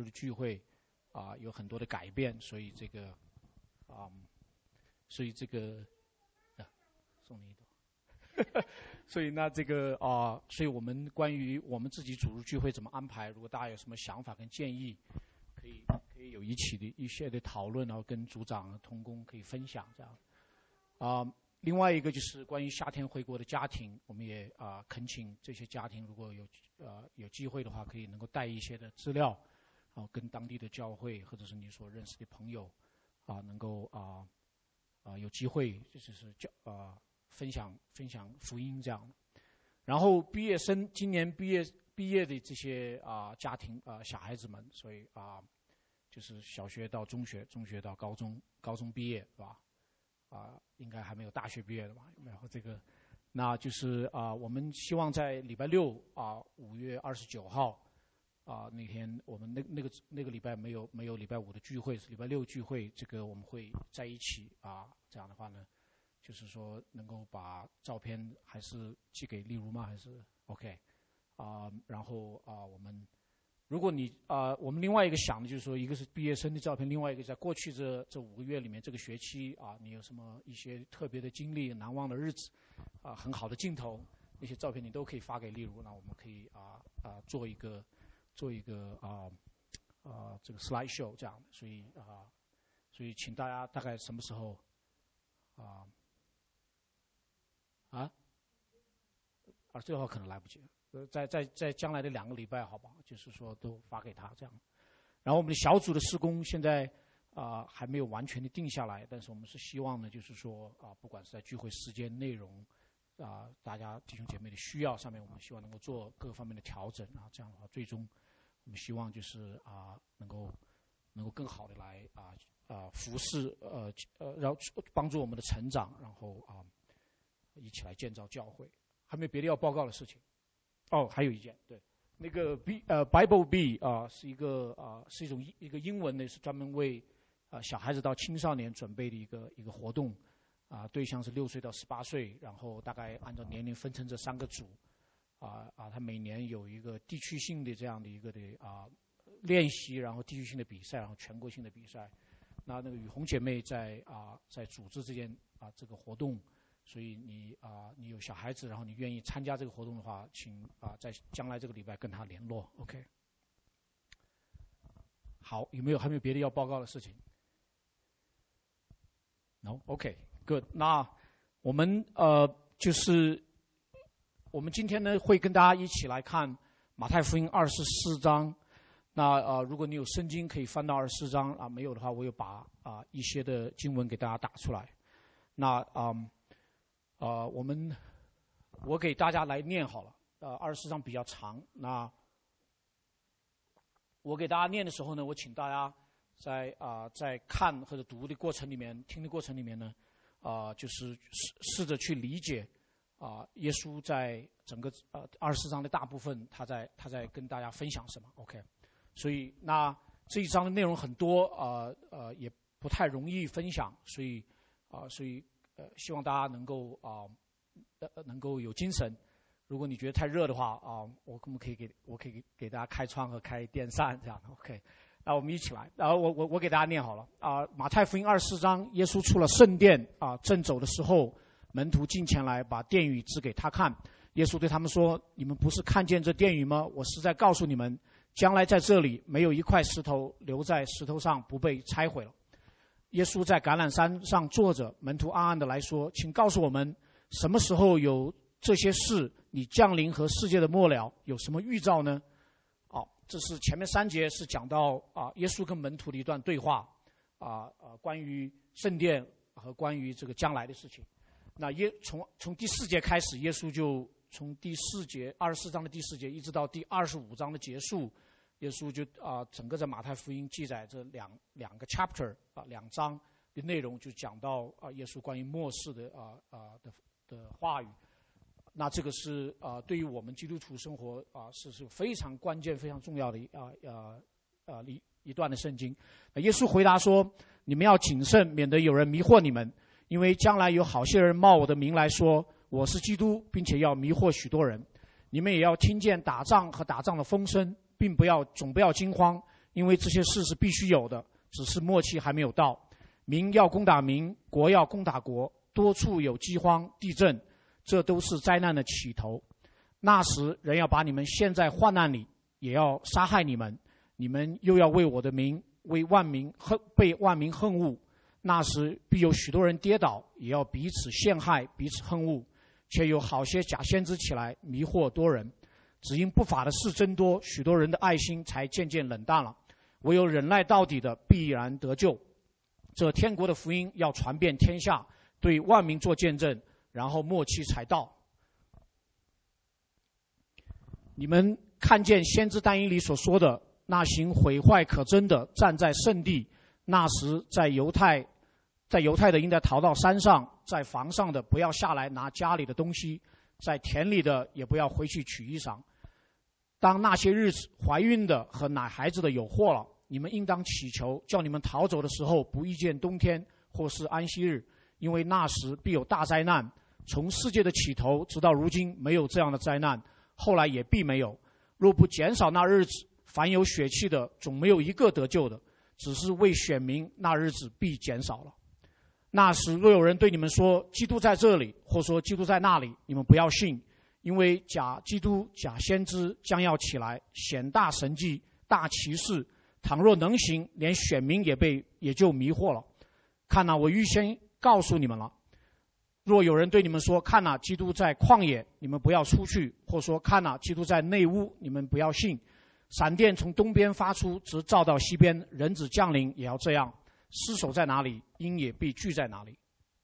的聚会有很多的改变，所以这个送你一朵。所以那这个所以我们关于我们自己组织聚会怎么安排，如果大家有什么想法跟建议，可以有一些的讨论，然后跟组长同工可以分享这样。另外一个就是关于夏天回国的家庭，我们也恳请这些家庭如果有机会的话，可以能够带一些的资料，跟当地的教会或者是你所认识的朋友能够有机会就是分享福音这样的。然后毕业生今年毕业的这些家庭小孩子们，所以就是小学到中学，中学到高中，高中毕业是吧？应该还没有大学毕业的吧？然后这个，那就是我们希望在礼拜六5月29号那天我们那个礼拜没有礼拜5的聚会，是礼拜六聚会，这个我们会在一起这样的话呢，就是说能够把照片还是寄给丽如吗？还是 OK 然后我们。如果你我们另外一个想的就是说，一个是毕业生的照片，另外一个在过去这5个月里面，这个学期你有什么一些特别的经历、难忘的日子很好的镜头，那些照片你都可以发给丽如，那我们可以做一个这个 slide show 这样的，所以请大家大概什么时候最后可能来不及了。在将来的2个礼拜，好吧，就是说都发给他这样。然后我们的小组的事工现在还没有完全的定下来，但是我们是希望呢，就是说不管是在聚会时间、内容大家弟兄姐妹的需要上面，我们希望能够做各方面的调整这样的话，最终我们希望就是能够更好的来服侍然后帮助我们的成长，然后一起来建造教会。还没有别的要报告的事情。还有一件，对，那个Bible Bee 是一个英文的，是专门为小孩子到青少年准备的一个活动，对象是6岁到18岁，然后大概按照年龄分成这3个组，他每年有一个地区性的这样的一个的练习，然后地区性的比赛，然后全国性的比赛。那个雨红姐妹在组织这个活动。所以你有小孩子，然后你愿意参加这个活动的话，请在将来这个礼拜跟他联络 ，OK。好，还没有别的要报告的事情 ？No， OK，Good。那我们就是我们今天呢会跟大家一起来看马太福音24章。那如果你有圣经，可以翻到24章没有的话，我有把一些的经文给大家打出来。那我给大家来念好了。24章比较长，那我给大家念的时候呢，我请大家在看或者读的过程里面、听的过程里面呢，就是试着去理解耶稣在整个24章的大部分他在跟大家分享什么 ，OK。所以那这一章的内容很多，也不太容易分享，所以希望大家能够有精神。如果你觉得太热的话我可以给大家开窗和开电扇这样 OK。那我们一起来，我给大家念好了马太福音24章，耶稣出了圣殿正走的时候，门徒近前来把殿宇指给他看。耶稣对他们说：“你们不是看见这殿宇吗？我实在告诉你们，将来在这里没有一块石头留在石头上不被拆毁了。”耶稣在橄榄山上坐着，门徒暗暗的来说：“请告诉我们，什么时候有这些事？你降临和世界的末了有什么预兆呢？”这是前面3节是讲到耶稣跟门徒的一段对话关于圣殿和关于这个将来的事情。那从第4节开始，耶稣就从第4节24章的第4节一直到第25章的结束，耶稣就整个在马太福音记载这两个 chapter 2章的内容，就讲到耶稣关于末世的话语。那这个是对于我们基督徒生活是非常关键、非常重要的一段的圣经。耶稣回答说：“你们要谨慎，免得有人迷惑你们，因为将来有好些人冒我的名来说我是基督，并且要迷惑许多人。你们也要听见打仗和打仗的风声，并总不要惊慌， 因为这些事是必须有的，只是末期还没有到。民要攻打民，国要攻打国，多处有饥荒、地震，这都是灾难的起头。那时人要把你们陷在患难里，也要杀害你们，你们又要为我的名，为万民被万民恨恶。那时必有许多人跌倒，也要彼此陷害，彼此恨恶，且有好些假先知起来迷惑多人。只因不法的事增多，许多人的爱心才渐渐冷淡了。唯有忍耐到底的，必然得救。这天国的福音要传遍天下，对万民做见证，然后末期才到。你们看见先知但以理所说的，那行毁坏可憎的站在圣地，那时在犹太的应该逃到山上，在房上的不要下来拿家里的东西，在田里的也不要回去取衣裳。当那些日子，怀孕的和奶孩子的有祸了，你们应当祈求，叫你们逃走的时候不遇见冬天或是安息日，因为那时必有大灾难。从世界的起头直到如今，没有这样的灾难，后来也必没有。若不减少那日子，凡有血气的总没有一个得救的，只是为选民，那日子必减少了。那时若有人对你们说基督在这里，或说基督在那里，你们不要信，因为假基督、假先知将要起来，显大神迹、大奇事，倘若能行，连选民也就迷惑了。看哪，我预先告诉你们了。若有人对你们说，看哪，基督在旷野，你们不要出去，或说看哪，基督在内屋，你们不要信。闪电从东边发出，直照到西边，人子降临也要这样。尸首在哪里，鹰也必聚在哪里。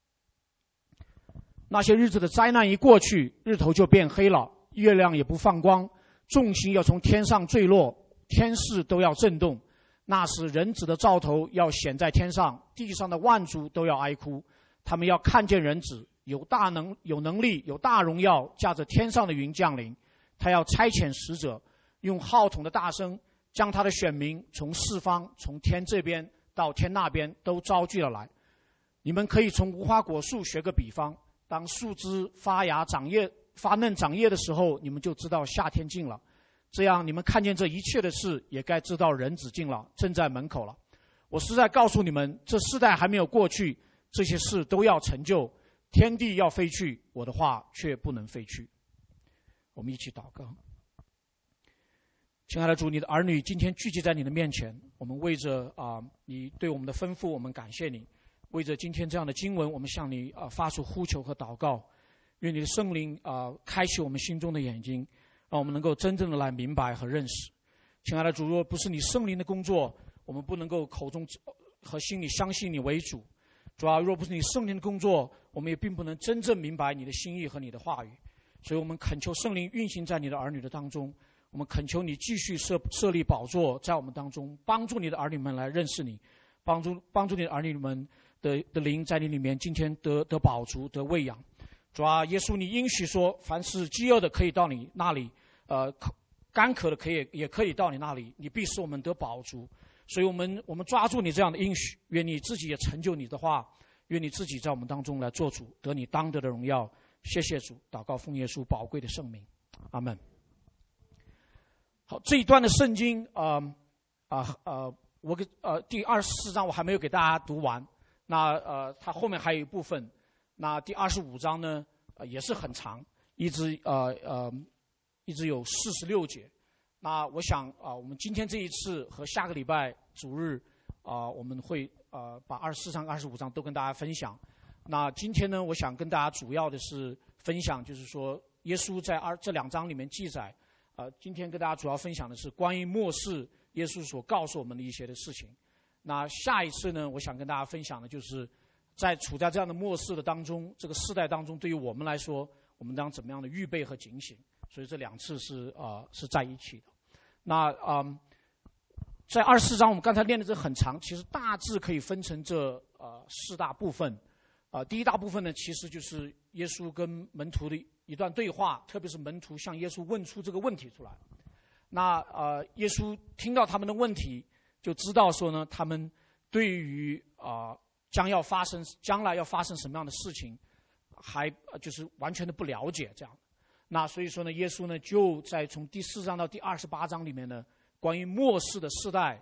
那些日子的灾难一过去，日头就变黑了，月亮也不放光，众星要从天上坠落，天势都要震动。那时人子的兆头要显在天上，地上的万族都要哀哭。他们要看见人子有能力、有大荣耀，驾着天上的云降临。他要差遣使者，用号筒的大声，将他的选民从四方、从天这边到天那边都招聚了来。你们可以从无花果树学个比方，当树枝发芽长叶、发嫩长叶的时候，你们就知道夏天近了。这样你们看见这一切的事，也该知道人子近了，正在门口了。我实在告诉你们，这世代还没有过去，这些事都要成就。天地要废去，我的话却不能废去。我们一起祷告。亲爱的主，你的儿女今天聚集在你的面前，我们为着你对我们的吩咐，我们感谢你。为着今天这样的经文，我们向你发出呼求和祷告。愿你的圣灵开启我们心中的眼睛，让我们能够真正的来明白和认识。亲爱的主，若不是你圣灵的工作，我们不能够口中和心里相信你为主。主要若不是你圣灵的工作，我们也并不能真正明白你的心意和你的话语。所以我们恳求圣灵运行在你的儿女的当中，我们恳求你继续设立宝座在我们当中，帮助你的儿女们来认识你，帮助你的儿女们的灵在你里面今天得饱足，得喂养。主啊，耶稣你应许说，凡是饥饿的可以到你那里，干渴的也可以到你那里，你必使我们得饱足。所以我们抓住你这样的应许，愿你自己也成就你的话，愿你自己在我们当中来做主，得你当得的荣耀。谢谢主，祷告奉耶稣宝贵的圣名，阿们。好，这一段的圣经第24章我还没有给大家读完，那它后面还有一部分，那第25章呢也是很长，一直有46节。那我想我们今天这一次和下个礼拜主日我们会把24章、25章都跟大家分享。那今天呢，我想跟大家主要的是分享，就是说耶稣在这2章里面记载，今天跟大家主要分享的是关于末世耶稣所告诉我们的一些的事情。那下一次呢，我想跟大家分享的就是处在这样的末世的当中，这个世代当中，对于我们来说，我们当怎么样的预备和警醒。所以这2次是在一起的。那在24章我们刚才念的这很长，其实大致可以分成这4大部分。第一大部分呢，其实就是耶稣跟门徒的一段对话，特别是门徒向耶稣问出这个问题出来。那耶稣听到他们的问题，就知道说呢，他们对于将来要发生什么样的事情，还就是完全的不了解这样。那所以说呢，耶稣呢就在从第4章到第28章里面呢，关于末世的世代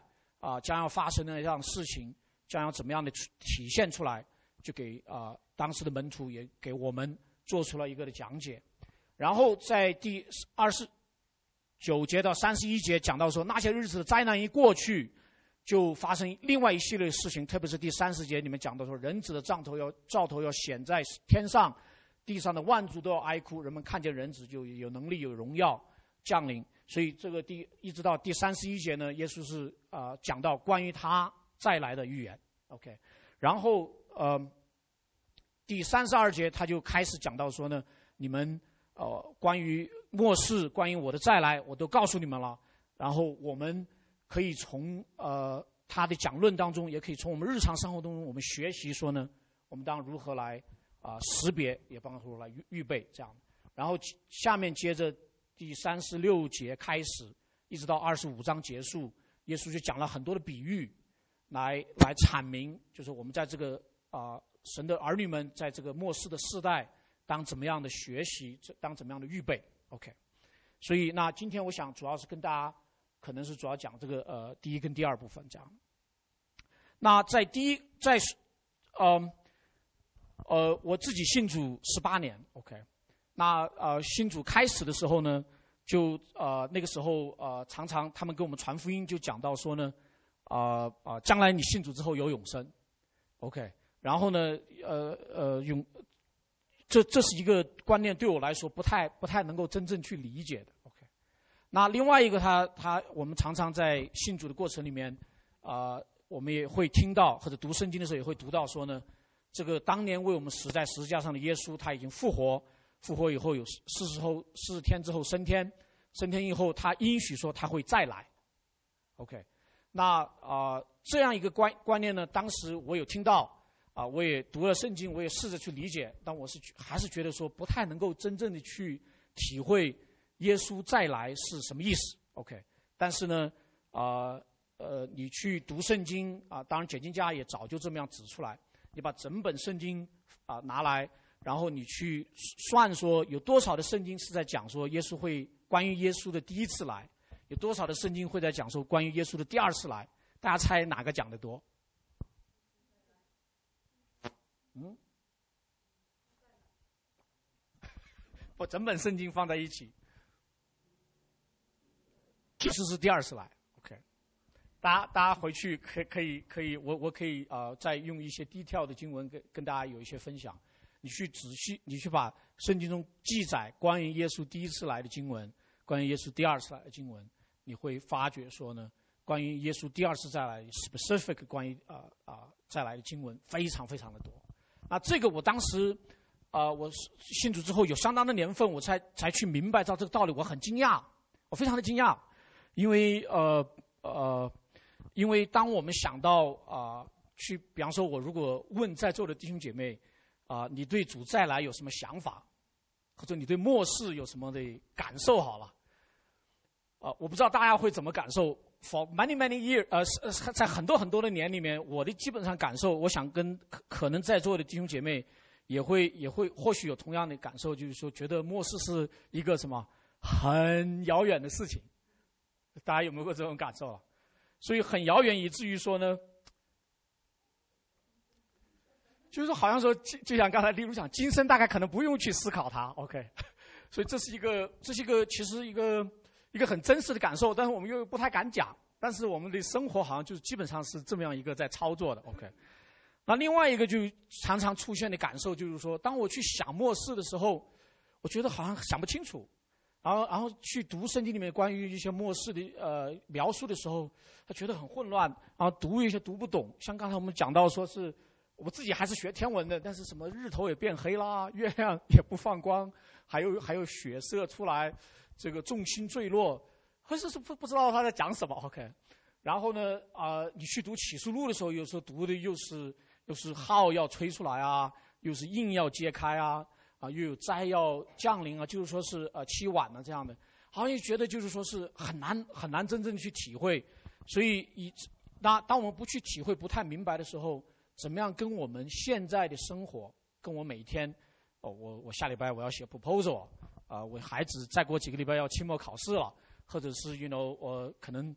将要发生的这样的事情，将要怎么样的体现出来，就给当时的门徒也给我们做出了一个的讲解。然后在第29节到31节讲到说，那些日子的灾难一过去，就发生另外一系列的事情，特别是第30节里面讲到说，人子的兆头要显在天上，地上的万族都要哀哭，人们看见人子就有能力有荣耀降临。所以这个一直到第31节呢，耶稣是讲到关于他再来的预言。OK， 然后第32节他就开始讲到说呢，你们关于末世，关于我的再来，我都告诉你们了。然后我们可以从他的讲论当中，也可以从我们日常生活当中，我们学习说呢，我们当如何来识别，也帮助来预备这样。然后下面接着第36节开始，一直到25章结束，耶稣就讲了很多的比喻，来阐明，就是我们在这个神的儿女们在这个末世的世代，当怎么样的学习，当怎么样的预备。OK， 所以那今天我想主要是跟大家，可能是主要讲这个第一跟第二部分这样。那我自己信主18年 ，OK。那信主开始的时候呢，就那个时候常常他们跟我们传福音，就讲到说呢，将来你信主之后有永生 ，OK。然后呢，这是一个观念，对我来说不太能够真正去理解的 ，OK。那另外一个我们常常在信主的过程里面，我们也会听到或者读圣经的时候也会读到说呢，这个当年为我们死在十字架上的耶稣，他已经复活以后有40天之后升天以后，他应许说他会再来 ，OK。那这样一个观念呢，当时我有听到我也读了圣经，我也试着去理解，但我还是觉得说不太能够真正的去体会耶稣再来是什么意思 ，OK。但是呢，你去读圣经当然解经家也早就这么样指出来，你把整本圣经拿来。然后你去算说有多少的圣经是在讲说关于耶稣的第一次来，有多少的圣经会在讲说关于耶稣的第二次来？大家猜哪个讲得多？我整本圣经放在一起，其实是第二次来。OK， 大家回去可以，我可以再用一些detail的经文跟大家有一些分享。你去把圣经中记载关于耶稣第一次来的经文，关于耶稣第二次来的经文，你会发觉说呢，关于耶稣第二次再来 specific 关于再来的经文非常非常的多。那这个我当时我信主之后有相当的年份，我才去明白到这个道理，我很惊讶，我非常的惊讶，因为当我们想到比方说我如果问在座的弟兄姐妹。你对主再来有什么想法，或者你对末世有什么的感受？好了，我不知道大家会怎么感受。For many years，在很多的年里面，我的基本上感受，我想跟可能在座的弟兄姐妹也会或许有同样的感受，就是说觉得末世是一个什么很遥远的事情。大家有没有过这种感受？所以很遥远，以至于说呢。就是好像说，就像刚才例如讲，今生大概可能不用去思考它 ，OK， 所以这是一个其实一个很真实的感受，但是我们又不太敢讲，但是我们的生活好像就是基本上是这么样一个在操作的 ，OK。那另外一个就常常出现的感受就是说，当我去想末世的时候，我觉得好像想不清楚，然后去读圣经里面关于一些末世的描述的时候，他觉得很混乱，然后读一些读不懂，像刚才我们讲到说是。我自己还是学天文的，但是什么日头也变黑啦，月亮也不放光，还有血色出来，这个众星坠落，还是不知道他在讲什么 ，OK。然后呢，你去读启示录的时候，有时候读的又是号要吹出来啊，又是印要揭开啊，又有灾要降临啊，就是说是期晚了这样的，好像觉得就是说是很难真正去体会，所以当我们不去体会、不太明白的时候。怎么样跟我们现在的生活，跟我每天，我下礼拜我要写 proposal，我孩子再过几个礼拜要期末考试了，或者是我可能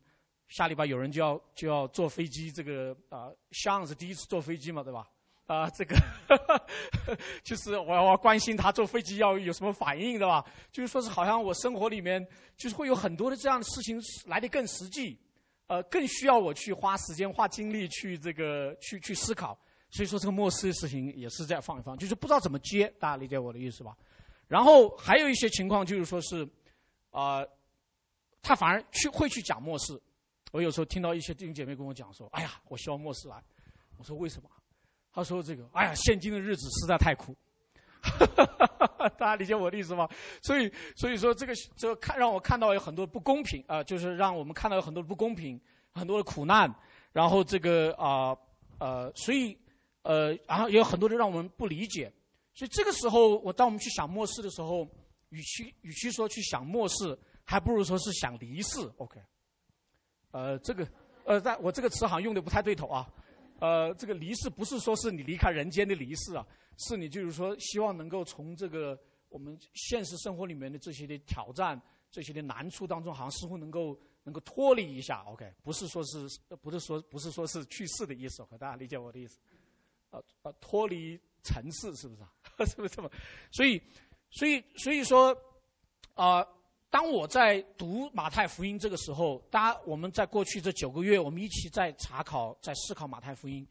下礼拜有人就要坐飞机，这个Sean是第一次坐飞机嘛，对吧？这个就是我要关心他坐飞机要有什么反应，对吧？就是说是好像我生活里面就是会有很多的这样的事情来得更实际，更需要我去花时间花精力去这个去思考。所以说这个末世的事情也是这样放一放，就是不知道怎么接，大家理解我的意思吧？然后还有一些情况就是说是他反而会去讲末世。我有时候听到一些弟兄姐妹跟我讲说：“哎呀，我希望末世来。”我说：“为什么？”他说：“这个，哎呀，现今的日子实在太苦。”大家理解我的意思吗？所以说这个让我看到有很多不公平就是让我们看到有很多不公平，很多的苦难，然后这个所以然后也有很多的让我们不理解。所以这个时候，当我们去想末世的时候，与其说去想末世，还不如说是想离世。OK。这个我这个词好像用的不太对头啊。这个离世不是说是你离开人间的离世啊，是你就是说希望能够从这个我们现实生活里面的这些的挑战、这些的难处当中，好像似乎能够脱离一下。OK， 不是说是去世的意思。OK， 大家理解我的意思？脱离尘世是不是啊？是不是这么？所以说当我在读马太福音这个时候，我们在过去这9个月，我们一起在查考、在思考马太福音。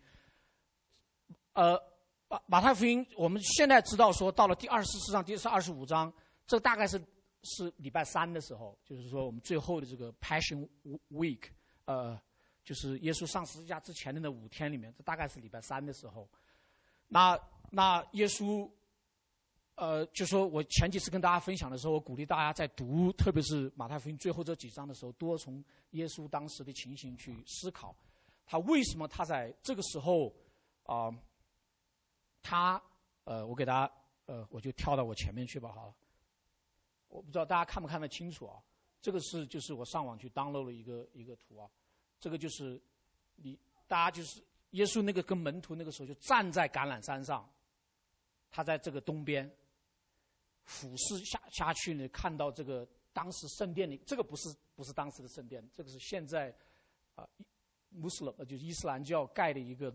马太福音，我们现在知道说，到了第24章、第25章，这大概是礼拜3的时候，就是说我们最后的这个 Passion Week， 就是耶稣上十字架之前的那5天里面，这大概是礼拜3的时候。那耶稣。就说我前几次跟大家分享的时候，我鼓励大家在读，特别是马太福音最后这几章的时候，多从耶稣当时的情形去思考，他为什么他在这个时候我给大家我就跳到我前面去吧，好了。我不知道大家看不看得清楚啊？这个就是我上网去 download 了一个图啊，这个就是大家就是耶稣那个跟门徒那个时候就站在橄榄山上，他在这个东边。俯视下去呢，看到这个当时圣殿里，这个不是当时的圣殿，这个是现在就是伊斯兰教盖的一个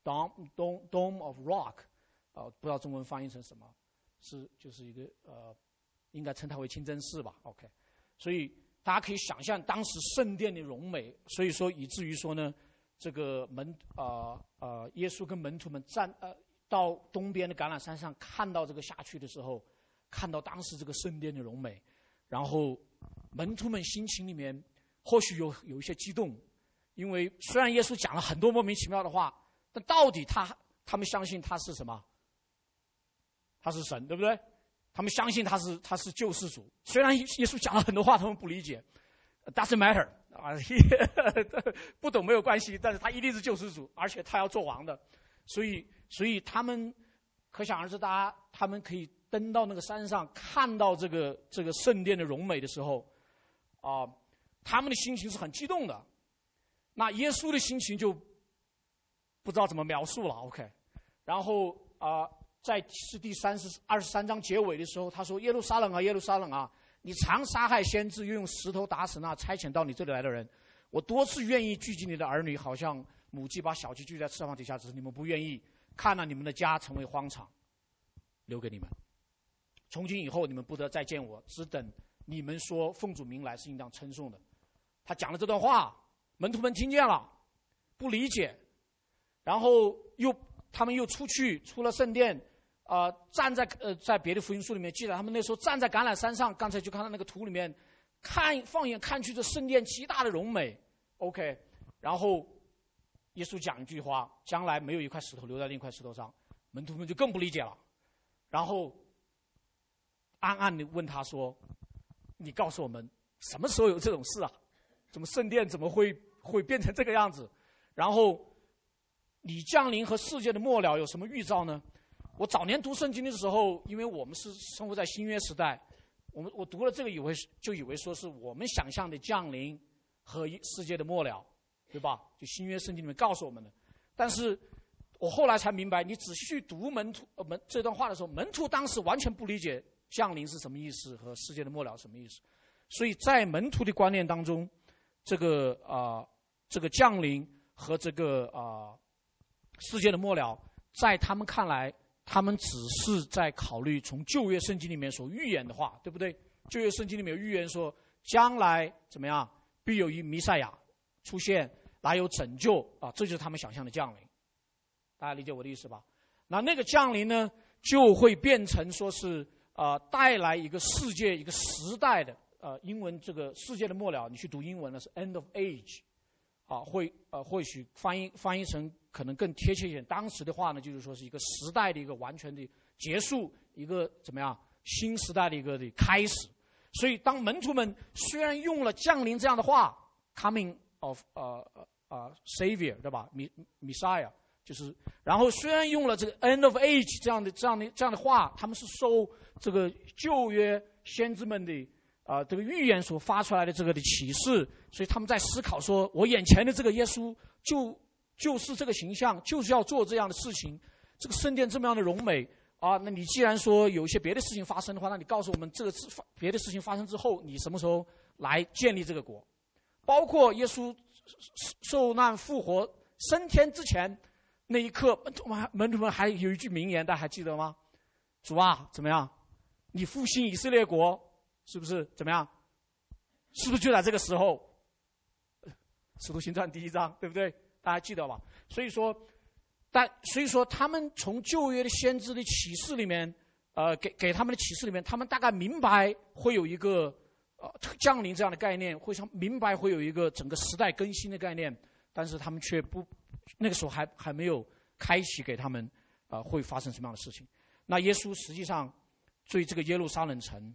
dome of rock， 不知道中文翻译成什么，就是一个应该称它为清真寺吧。OK， 所以大家可以想象当时圣殿的荣美，所以说以至于说呢，这个耶稣跟门徒们到东边的橄榄山上看到这个下去的时候。看到当时这个圣殿的荣美，然后门徒们心情里面或许有一些激动，因为虽然耶稣讲了很多莫名其妙的话，但到底他们相信他是什么？他是神，对不对？他们相信他是救世主。虽然耶稣讲了很多话，他们不理解 ，doesn't matter 不懂没有关系，但是他一定是救世主，而且他要做王的，所以他们可想而知，他们可以。登到那个山上，看到这个圣殿的荣美的时候，他们的心情是很激动的。那耶稣的心情就不知道怎么描述了。OK， 然后在第23章结尾的时候，他说：“耶路撒冷啊，耶路撒冷啊，你常杀害先知，又用石头打死那差遣到你这里来的人。我多次愿意聚集你的儿女，好像母鸡把小鸡聚在翅膀底下，只是你们不愿意。看了你们的家成为荒场，留给你们。从今以后，你们不得再见我，只等你们说奉主名来是应当称颂的。”他讲了这段话，门徒们听见了，不理解，然后他们又出了圣殿，站在别的福音书里面记载，他们那时候站在橄榄山上，刚才就看到那个图里面，放眼看去，这圣殿极大的荣美。OK， 然后耶稣讲一句话：将来没有一块石头留在另一块石头上。门徒们就更不理解了，然后暗暗地问他说：“你告诉我们，什么时候有这种事啊？怎么圣殿怎么会变成这个样子？然后你降临和世界的末了有什么预兆呢？”我早年读圣经的时候，因为我们是生活在新约时代，我读了这个以为说是我们想象的降临和世界的末了，对吧？就新约圣经里面告诉我们的。但是我后来才明白，你仔细去读这段话的时候，门徒当时完全不理解降临是什么意思和世界的末了是什么意思。所以在门徒的观念当中，这个这个降临和这个世界的末了，在他们看来，他们只是在考虑从旧约圣经里面所预言的话，对不对？旧约圣经里面有预言说，将来怎么样，必有一弥赛亚出现，来有拯救啊，这就是他们想象的降临。大家理解我的意思吧？那个降临呢，就会变成说是带来一个世界一个时代的英文这个世界的末了，你去读英文呢是 end of age 或许翻译成可能更贴切一点，当时的话呢就是说是一个时代的一个完全的结束，一个怎么样新时代的一个的开始。所以当门徒们虽然用了降临这样的话 coming of savior 对吧 Messiah 就是，然后虽然用了这个 end of age 这样的话，他们是受这个旧约先知们的这个预言所发出来的这个的启示，所以他们在思考说，我眼前的这个耶稣就是这个形象，就是要做这样的事情。这个圣殿这么样的荣美啊，那你既然说有一些别的事情发生的话，那你告诉我们这个别的事情发生之后，你什么时候来建立这个国？包括耶稣受难复活升天之前那一刻，门徒们还有一句名言，大家还记得吗？主啊，怎么样？你复兴以色列国，是不是怎么样？是不是就在这个时候？使徒行传1章，对不对？大家记得吧？所以说他们从旧约的先知的启示里面，给他们的启示里面，他们大概明白会有一个降临这样的概念，明白会有一个整个时代更新的概念，但是他们却不，那个时候还没有开启给他们会发生什么样的事情。那耶稣实际上对这个耶路撒冷城，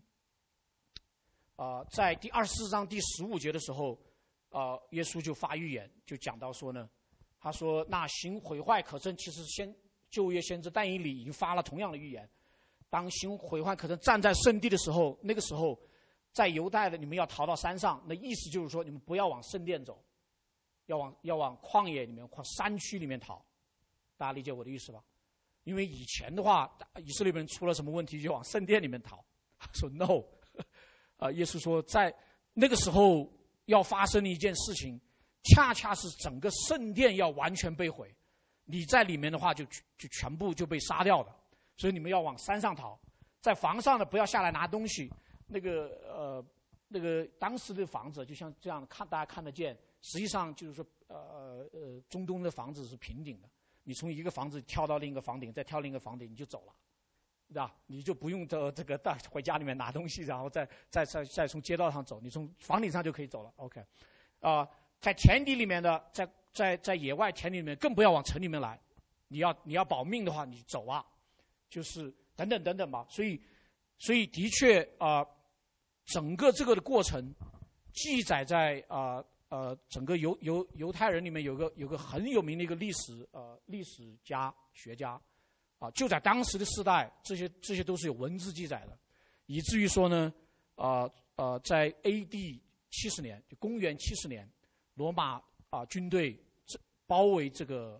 在第24章第15节的时候，耶稣就发预言，就讲到说呢，他说那行毁坏可憎，其实旧约先知但以理已经发了同样的预言。当行毁坏可憎站在圣地的时候，那个时候在犹太的你们要逃到山上，那意思就是说你们不要往圣殿走，要往旷野里面、山区里面逃。大家理解我的意思吧？因为以前的话，以色列人出了什么问题就往圣殿里面逃。说 no， 耶稣说在那个时候要发生的一件事情，恰恰是整个圣殿要完全被毁，你在里面的话就全部就被杀掉的。所以你们要往山上逃，在房上的不要下来拿东西。那个当时的房子就像这样大家看得见，实际上就是说中东的房子是平顶的，你从一个房子跳到另一个房顶，再跳另一个房顶你就走了，对吧？你就不用这个回家里面拿东西，然后再从街道上走，你从房顶上就可以走了。OK，在田地里面的，在野外田地里面更不要往城里面来，你要保命的话，你走啊，就是等等吧。所以的确整个这个的过程记载在整个犹太人里面有个很有名的一个历史学家就在当时的世代，这些都是有文字记载的，以至于说呢在 AD 70年，就公元70年，罗马军队包围这个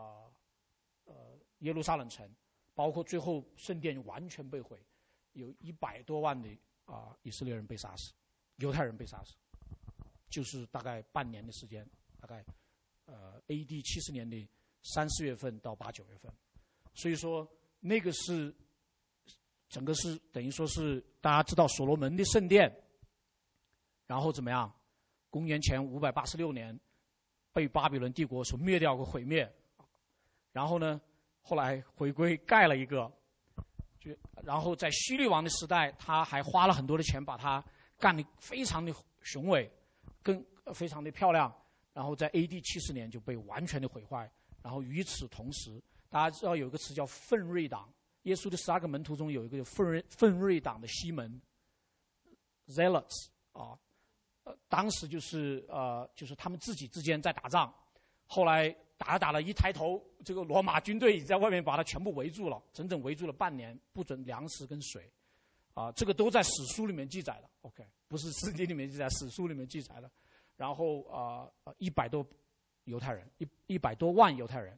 耶路撒冷城，包括最后圣殿完全被毁，有100多万的以色列人被杀死，犹太人被杀死，就是大概半年的时间，大概AD 70年的3、4月份到8、9月份。所以说那个是整个是等于说是大家知道所罗门的圣殿，然后怎么样？公元前586年被巴比伦帝国所灭掉和毁灭，然后呢，后来回归盖了一个，然后在希律王的时代，他还花了很多的钱把它干得非常的雄伟，非常的漂亮，然后在 AD 70年就被完全的毁坏。然后与此同时，大家知道有一个词叫奋锐党，耶稣的12个门徒中有一个奋锐党的西门 Zealots 当时就是他们自己之间在打仗，后来打了一抬头，这个罗马军队在外面把它全部围住了，整整围住了半年，不准粮食跟水，这个都在史书里面记载的 ，OK， 不是圣经里面记载，史书里面记载的。然后100多犹太人，100多万犹太人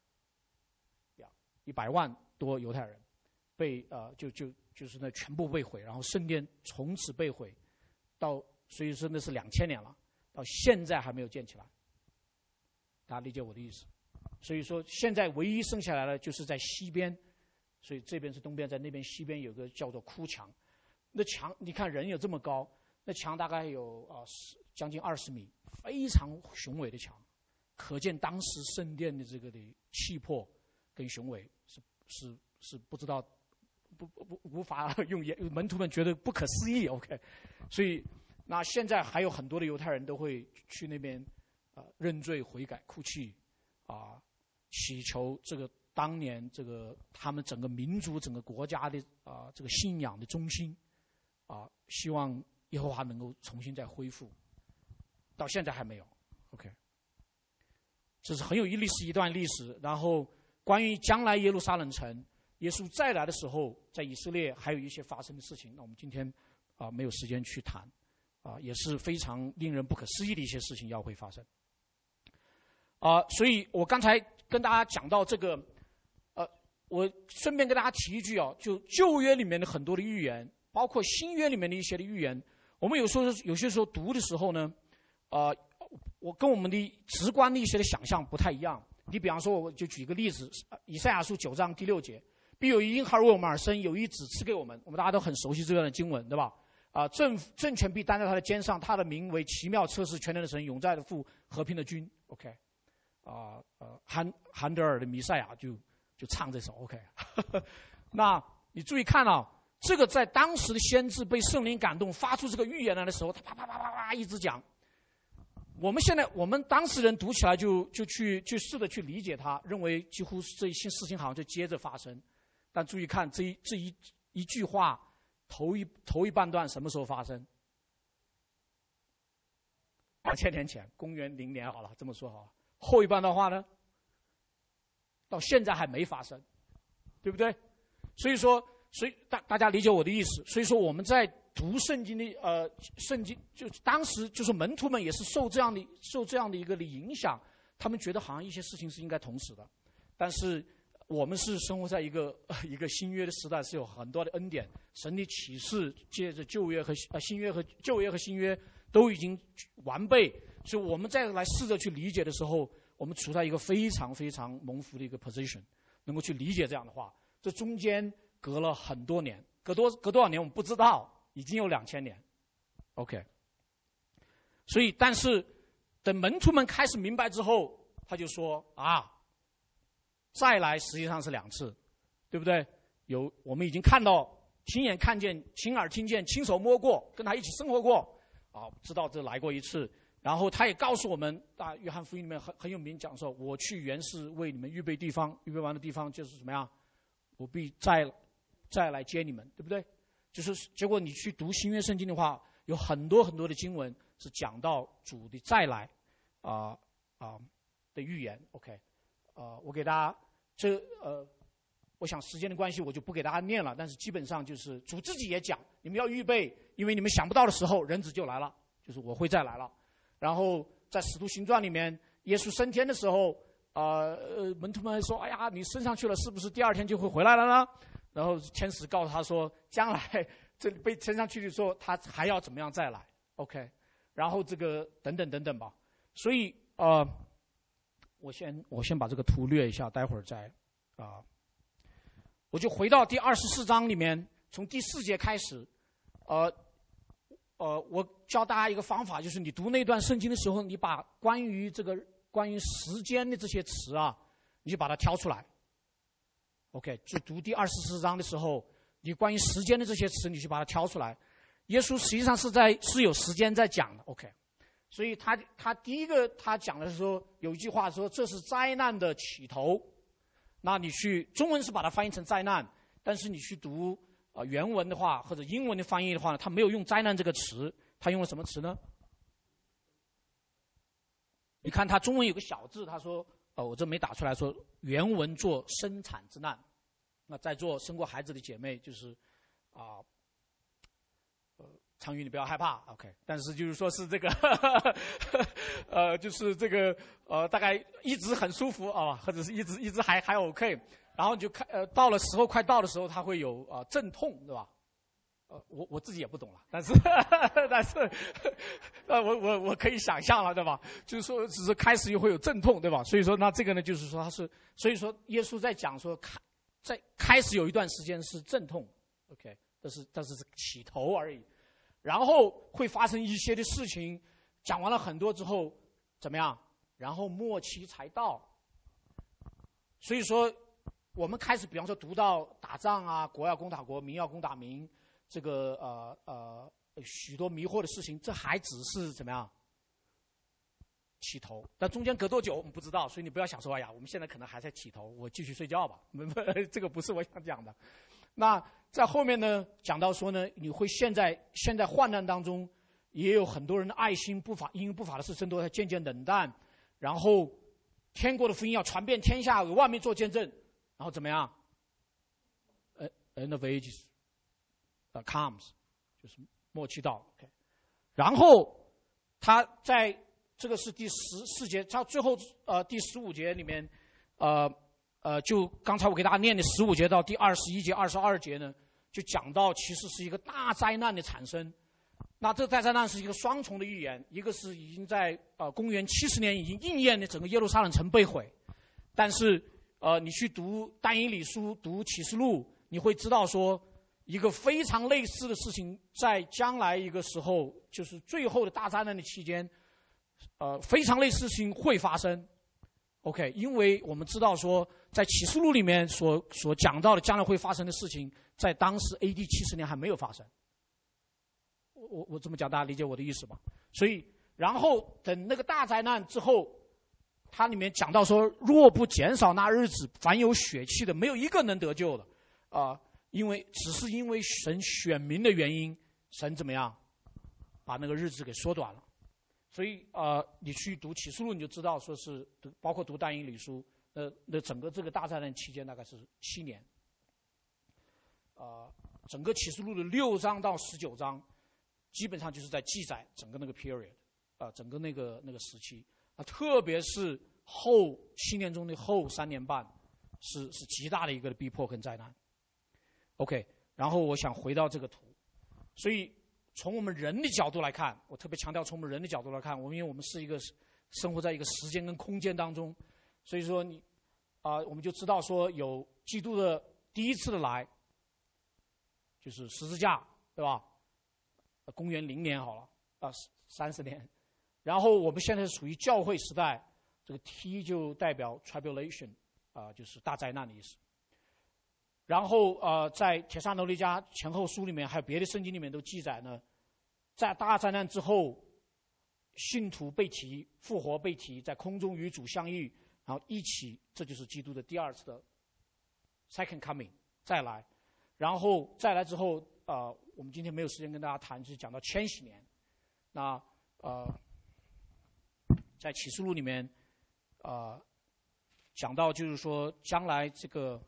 ，100万多犹太人被就是那全部被毁，然后圣殿从此被毁，所以说那是2000年了，到现在还没有建起来。 大家理解我的意思？所以说现在唯一剩下来的就是在西边，所以这边是东边，在那边西边有个叫做哭墙。那墙你看人有这么高，那墙大概有将近20米，非常雄伟的墙，可见当时圣殿的这个的气魄跟雄伟是不知道无法用言，门徒们觉得不可思议。OK， 所以那现在还有很多的犹太人都会去那边认罪悔改哭泣祈求这个当年这个他们整个民族整个国家的这个信仰的中心希望耶和华能够重新再恢复，到现在还没有。OK， 这是很有意思一段历史。然后关于将来耶路撒冷城耶稣再来的时候，在以色列还有一些发生的事情，那我们今天没有时间去谈也是非常令人不可思议的一些事情要会发生所以我刚才跟大家讲到这个我顺便跟大家提一句就旧约里面的很多的预言，包括新约里面的一些的预言，我们有些时候读的时候呢我跟我们的直观的一些的想象不太一样。你比方说，我就举一个例子，以赛亚书9章第6节，必有一婴孩为我们而生，有一子赐给我们。我们大家都很熟悉这段的经文，对吧？政权必担在他的肩上，他的名为奇妙、测试、全能的神、永在的父、和平的君。OK，韩德尔的弥赛亚就唱这首 OK 那你注意看这个在当时的先知被圣灵感动发出这个预言来的时候，他啪啪啪啪啪一直讲。我们当事人读起来就试着去理解它，认为几乎这一些事情好像就接着发生。但注意看这一句话头一半段什么时候发生？2000年前，公元0年好了，这么说好了。后一半段话呢，到现在还没发生，对不对？所以大家理解我的意思。所以说我们在读圣经的圣经就当时就是门徒们也是受这样的一个的影响，他们觉得好像一些事情是应该同时的，但是我们是生活在一个新约的时代，是有很多的恩典，神的启示借着旧约和新约和旧约和新约都已经完备，所以我们再来试着去理解的时候，我们处在一个非常非常蒙福的一个 position， 能够去理解这样的话。这中间隔了很多年，隔多少年我们不知道，已经有2000年 OK。 所以但是等门徒们开始明白之后，他就说再来实际上是2次，对不对？我们已经看到，亲眼看见，亲耳听见，亲手摸过，跟他一起生活过知道这来过一次。然后他也告诉我们约翰福音里面很有名讲说，我去原是为你们预备地方，预备完的地方就是什么样，我必再来接你们，对不对？就是结果你去读新约圣经的话，有很多很多的经文是讲到主的再来的预言 OK。 我给大家我想时间的关系我就不给大家念了，但是基本上就是主自己也讲，你们要预备，因为你们想不到的时候人子就来了，就是我会再来了。然后在使徒行传里面，耶稣升天的时候门徒们说，哎呀，你升上去了，是不是第2天就会回来了呢？然后天使告诉他说，将来这被升上去的时候，他还要怎么样再来 OK。 然后这个等等等等吧。所以我先把这个图略一下，待会儿再我就回到第24章里面，从第4节开始我教大家一个方法，就是你读那段圣经的时候，你把关于时间的这些词你就把它挑出来 OK。 就读第24章的时候，你关于时间的这些词你去把它挑出来。耶稣实际上是有时间在讲的 OK。 所以他第一个他讲的时候有一句话说，这是灾难的起头。那你去中文是把它翻译成灾难，但是你去读原文的话或者英文的翻译的话呢，他没有用灾难这个词，他用了什么词呢？你看他中文有个小字，他说我这没打出来，说原文做生产之难。那在座生过孩子的姐妹就是常宇你不要害怕 OK。 但是就是说是这个就是这个大概一直很舒服或者是一直还 OK。 然后你就看到了时候快到的时候，它会有阵痛，对吧？ 我自己也不懂了，但是我可以想象了，对吧？就是说，只是开始又会有阵痛，对吧？所以说，那这个呢，就是说所以说耶稣在讲说，在开始有一段时间是阵痛 ，OK， 但是起头而已，然后会发生一些的事情，讲完了很多之后，怎么样？然后末期才到，所以说我们开始，比方说读到打仗啊，国要攻打国，民要攻打民。这个许多迷惑的事情，这还只是怎么样起头？但中间隔多久我们不知道，所以你不要想说，哎呀，我们现在可能还在起头，我继续睡觉吧。这个不是我想讲的。那在后面呢，讲到说呢，你会现在患难当中，也有很多人的爱心不法，因为不法的事增多，才渐渐冷淡。然后天国的福音要传遍天下，为万民做见证。然后怎么样？End of ages。comes 就是末期到了 ，OK， 然后他在这个是第14节，他最后第15节里面，就刚才我给大家念的15节到第21节、22节呢，就讲到其实是一个大灾难的产生。那这大灾难是一个双重的预言，一个是已经在公元70年已经应验的整个耶路撒冷城被毁，但是你去读但以理书、读启示录，你会知道说。一个非常类似的事情，在将来一个时候，就是最后的大灾难的期间，非常类似的事情会发生。OK， 因为我们知道说，在启示录里面所讲到的将来会发生的事情，在当时 AD 70年还没有发生。我这么讲，大家理解我的意思吧？所以，然后等那个大灾难之后，它里面讲到说，若不减少那日子，凡有血气的，没有一个能得救的只是因为神选民的原因，神怎么样把那个日子给缩短了。所以你去读启示录你就知道，说是包括读但以理书，那整个这个大灾难期间大概是7年。整个启示录的6章到19章，基本上就是在记载整个那个 period， 整个那个时期。特别是后7年中的后3年半，是极大的一个逼迫跟灾难。OK， 然后我想回到这个图，所以从我们人的角度来看，我特别强调从我们人的角度来看，因为我们是一个生活在一个时间跟空间当中，所以说我们就知道说有基督的第一次的来，就是十字架，对吧？公元0年好了，30年，然后我们现在是属于教会时代，这个 T 就代表 tribulation，就是大灾难的意思。然后在帖撒罗尼迦前后书里面，还有别的圣经里面都记载呢，在大灾难之后，信徒被提复活，被提在空中与主相遇，然后一起，这就是基督的第二次的 second coming 再来。然后再来之后，我们今天没有时间跟大家谈，就是讲到千禧年。那在启示录里面讲到就是说将来这个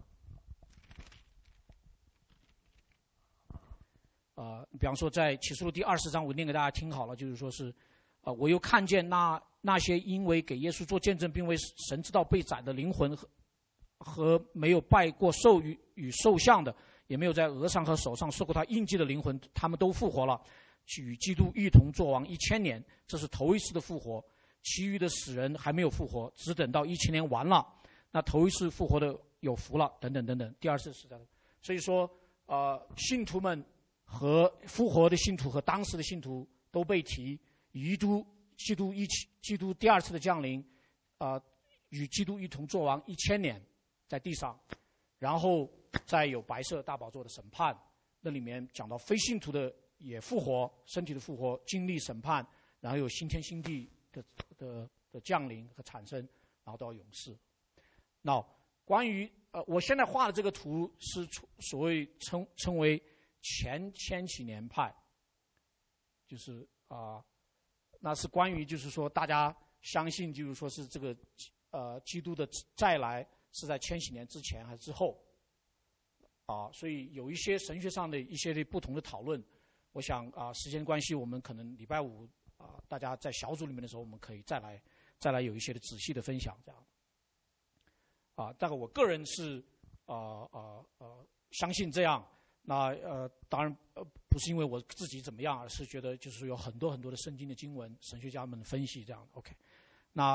比方说在启示录第20章，我念给大家听好了，就是说是我又看见那些因为给耶稣做见证并为神之道被宰的灵魂和没有拜过兽与兽像的，也没有在额上和手上受过他印记的灵魂，他们都复活了，与基督一同作王1000年，这是头一次的复活。其余的死人还没有复活，只等到1000年完了，那头一次复活的有福了，等等等等。第二次是这样的，所以说信徒们和复活的信徒和当时的信徒都被提，基督第二次的降临，与基督一同作王1000年在地上，然后再有白色大宝座的审判，那里面讲到非信徒的也复活，身体的复活，经历审判，然后有新天新地的降临和产生，然后到永世。那关于我现在画的这个图是所谓称为前千禧年派，就是那是关于就是说大家相信就是说是这个基督的再来是在千禧年之前还是之后所以有一些神学上的一些的不同的讨论。我想时间关系，我们可能礼拜五大家在小组里面的时候，我们可以再来有一些的仔细的分享这样。但我个人是相信这样， 那当然不是因为我自己怎么样，而是觉得就是有很多很多的圣经的经文，神学家们分析这样的。OK， 那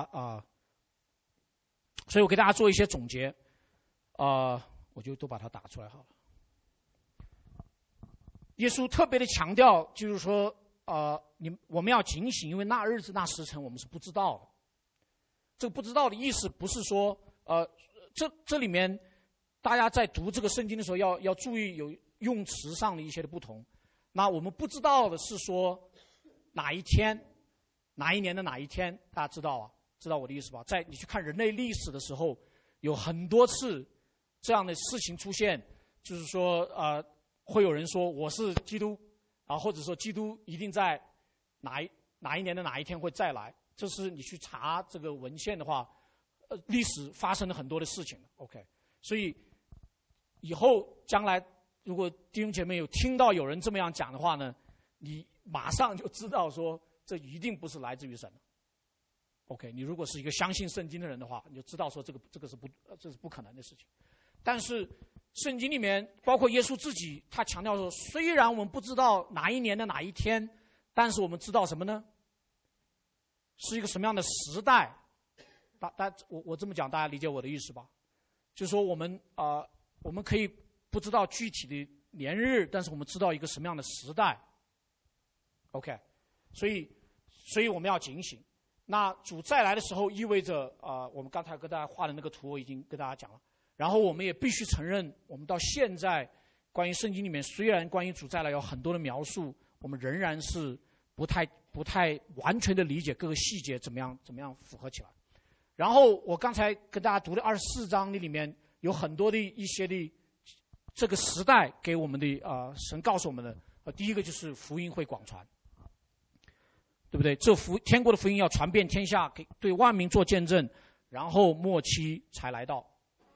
所以我给大家做一些总结，我就都把它打出来好了。耶稣特别的强调，就是说我们要警醒，因为那日子那时辰我们是不知道的。这个不知道的意思不是说这里面大家在读这个圣经的时候要注意有用词上的一些的不同。那我们不知道的是说哪一天哪一年的哪一天，大家知道啊？知道我的意思吧？在你去看人类历史的时候，有很多次这样的事情出现，就是说会有人说我是基督啊，或者说基督一定在哪一年的哪一天会再来。这是你去查这个文献的话，历史发生了很多的事情。OK， 所以以后将来如果弟兄姐妹有听到有人这么样讲的话呢，你马上就知道说这一定不是来自于神的。OK， 你如果是一个相信圣经的人的话，你就知道说这是不可能的事情。但是圣经里面包括耶稣自己，他强调说，虽然我们不知道哪一年的哪一天，但是我们知道什么呢？是一个什么样的时代？我这么讲，大家理解我的意思吧？就是说我们可以不知道具体的年日，但是我们知道一个什么样的时代。OK， 所以我们要警醒。那主再来的时候，意味着我们刚才跟大家画的那个图，我已经跟大家讲了。然后我们也必须承认，我们到现在关于圣经里面，虽然关于主再来有很多的描述，我们仍然是不太完全的理解各个细节怎么样符合起来。然后我刚才跟大家读的24章里面有很多的一些的这个时代给我们的神告诉我们的，第一个就是福音会广传，对不对？这天国的福音要传遍天下，给对万民做见证，然后末期才来到。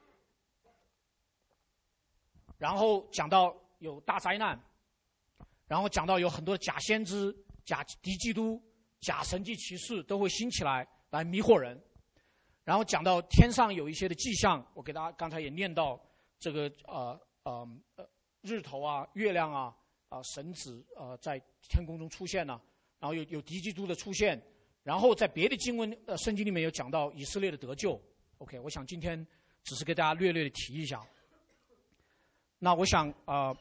然后讲到有大灾难，然后讲到有很多假先知、假敌基督、假神迹奇事都会兴起来迷惑人。然后讲到天上有一些的迹象，我给大家刚才也念到这个日头啊、月亮啊、神子在天空中出现了，然后有敌基督的出现，然后在别的经文圣经里面有讲到以色列的得救。OK， 我想今天只是给大家略略的提一下。那我想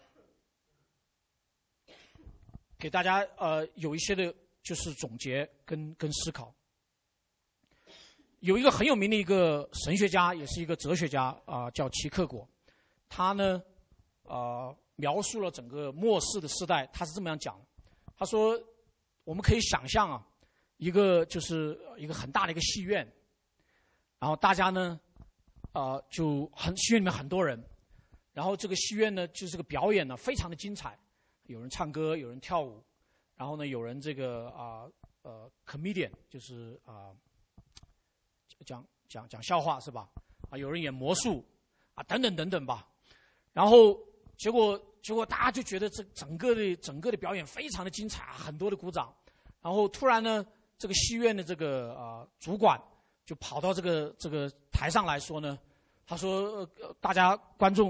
给大家有一些的就是总结跟思考。有一个很有名的一个神学家，也是一个哲学家叫齐克果，他呢描述了整个末世的时代，他是这么样讲的。他说我们可以想象一个就是一个很大的一个戏院，然后大家呢就戏院里面很多人，然后这个戏院呢就是这个表演呢非常的精彩，有人唱歌，有人跳舞，然后呢有人这个comedian 就是讲笑话是吧？有人演魔术等等等等吧。然后结果大家就觉得这整个的表演非常的精彩，很多的鼓掌。然后突然呢，这个戏院的这个主管就跑到这个台上来说呢，他说大家观众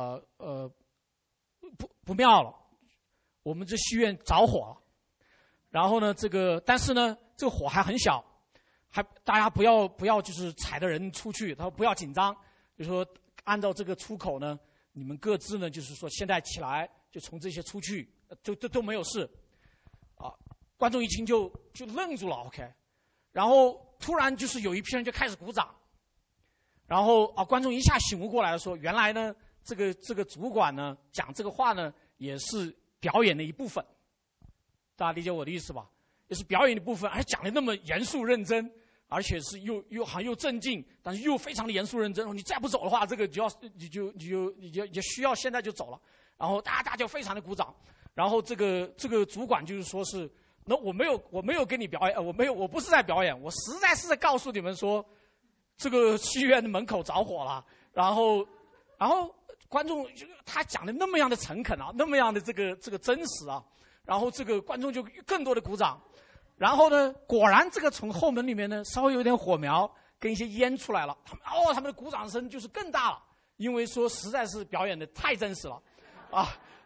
不妙了，我们这戏院着火了。然后呢但是呢这个火还很小。大家不要就是踩的人出去，他说不要紧张，就说按照这个出口呢，你们各自呢就是说现在起来就从这些出去，都没有事，观众一听就愣住了 ，OK， 然后突然就是有一批人就开始鼓掌，然后观众一下醒悟过来了，说原来呢这个主管呢讲这个话呢也是表演的一部分，大家理解我的意思吧？也是表演的部分，还讲得那么严肃认真。而且是又好像又镇静，但是又非常的严肃认真。你再不走的话，这个你就需要现在就走了。然后大家就非常的鼓掌。然后这个主管就是说是，那我没有跟你表演，我不是在表演，我实在是在告诉你们说，这个戏院的门口着火了。然后观众他讲的那么样的诚恳那么样的这个真实然后这个观众就更多的鼓掌。然后呢，果然这个从后门里面呢稍微有点火苗跟一些烟出来了，他们的鼓掌声就是更大了，因为说实在是表演的太真实了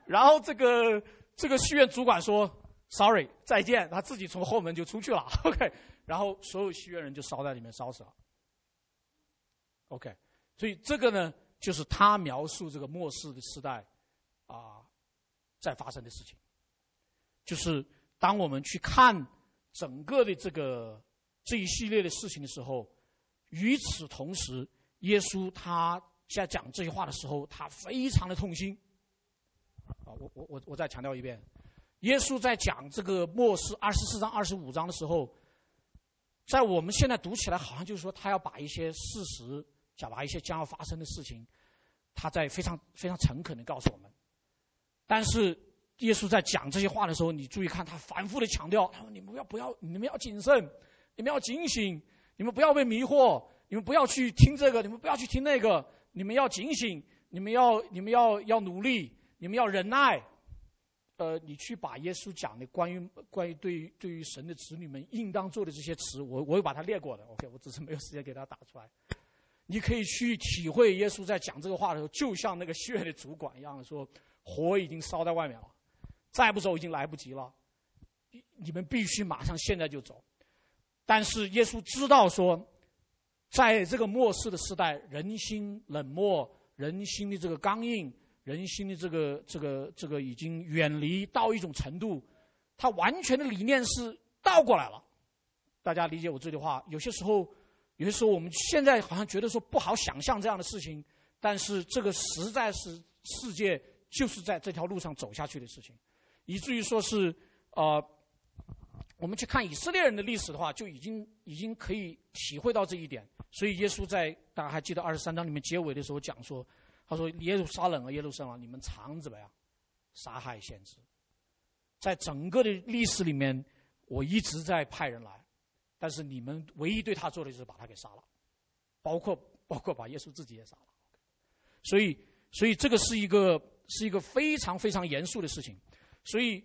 然后这个戏院主管说 sorry 再见，他自己从后门就出去了。OK， 然后所有戏院人就烧在里面烧死了。OK， 所以这个呢，就是他描述这个末世的时代在发生的事情。就是当我们去看整个的这一系列的事情的时候，与此同时，耶稣他在讲这些话的时候，他非常的痛心。我再强调一遍，耶稣在讲这个末世24章、25章的时候，在我们现在读起来，好像就是说他要把一些事实，把一些将要发生的事情，他在非常非常诚恳的告诉我们。但是耶稣在讲这些话的时候，你注意看，他反复的强调：你们要谨慎，你们要警醒，你们不要被迷惑，你们不要去听这个，你们不要去听那个，你们要警醒，你们要努力，你们要忍耐。你去把耶稣讲的关于对于神的子女们应当做的这些词，我有把它列过的。OK， 我只是没有时间给它打出来。你可以去体会耶稣在讲这个话的时候，就像那个戏院的主管一样的说：火已经烧在外面了，再不走已经来不及了，你们必须马上现在就走。但是耶稣知道说，在这个末世的时代，人心冷漠，人心的这个刚硬，人心的这个已经远离到一种程度，他完全的理念是倒过来了。大家理解我这句话？有些时候我们现在好像觉得说不好想象这样的事情，但是这个实在是世界就是在这条路上走下去的事情，以至于说是我们去看以色列人的历史的话，就已经可以体会到这一点。所以耶稣在大家还记得23章里面结尾的时候讲说，他说：耶路撒冷啊，耶路撒冷，你们常怎么样杀害先知？在整个的历史里面，我一直在派人来，但是你们唯一对他做的就是把他给杀了，包括把耶稣自己也杀了。所以这个是一个非常非常严肃的事情。所以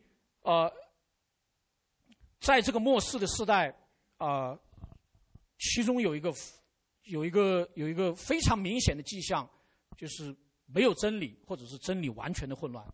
在这个末世的时代其中有一个非常明显的迹象，就是没有真理，或者是真理完全的混乱。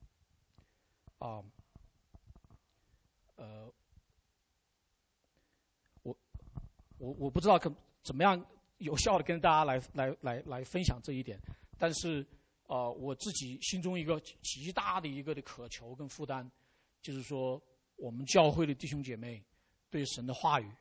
我不知道怎么样有效的跟大家来分享这一点，但是我自己心中一个极大的一个的渴求跟负担，就是说我们教会的弟兄姐妹对神的话语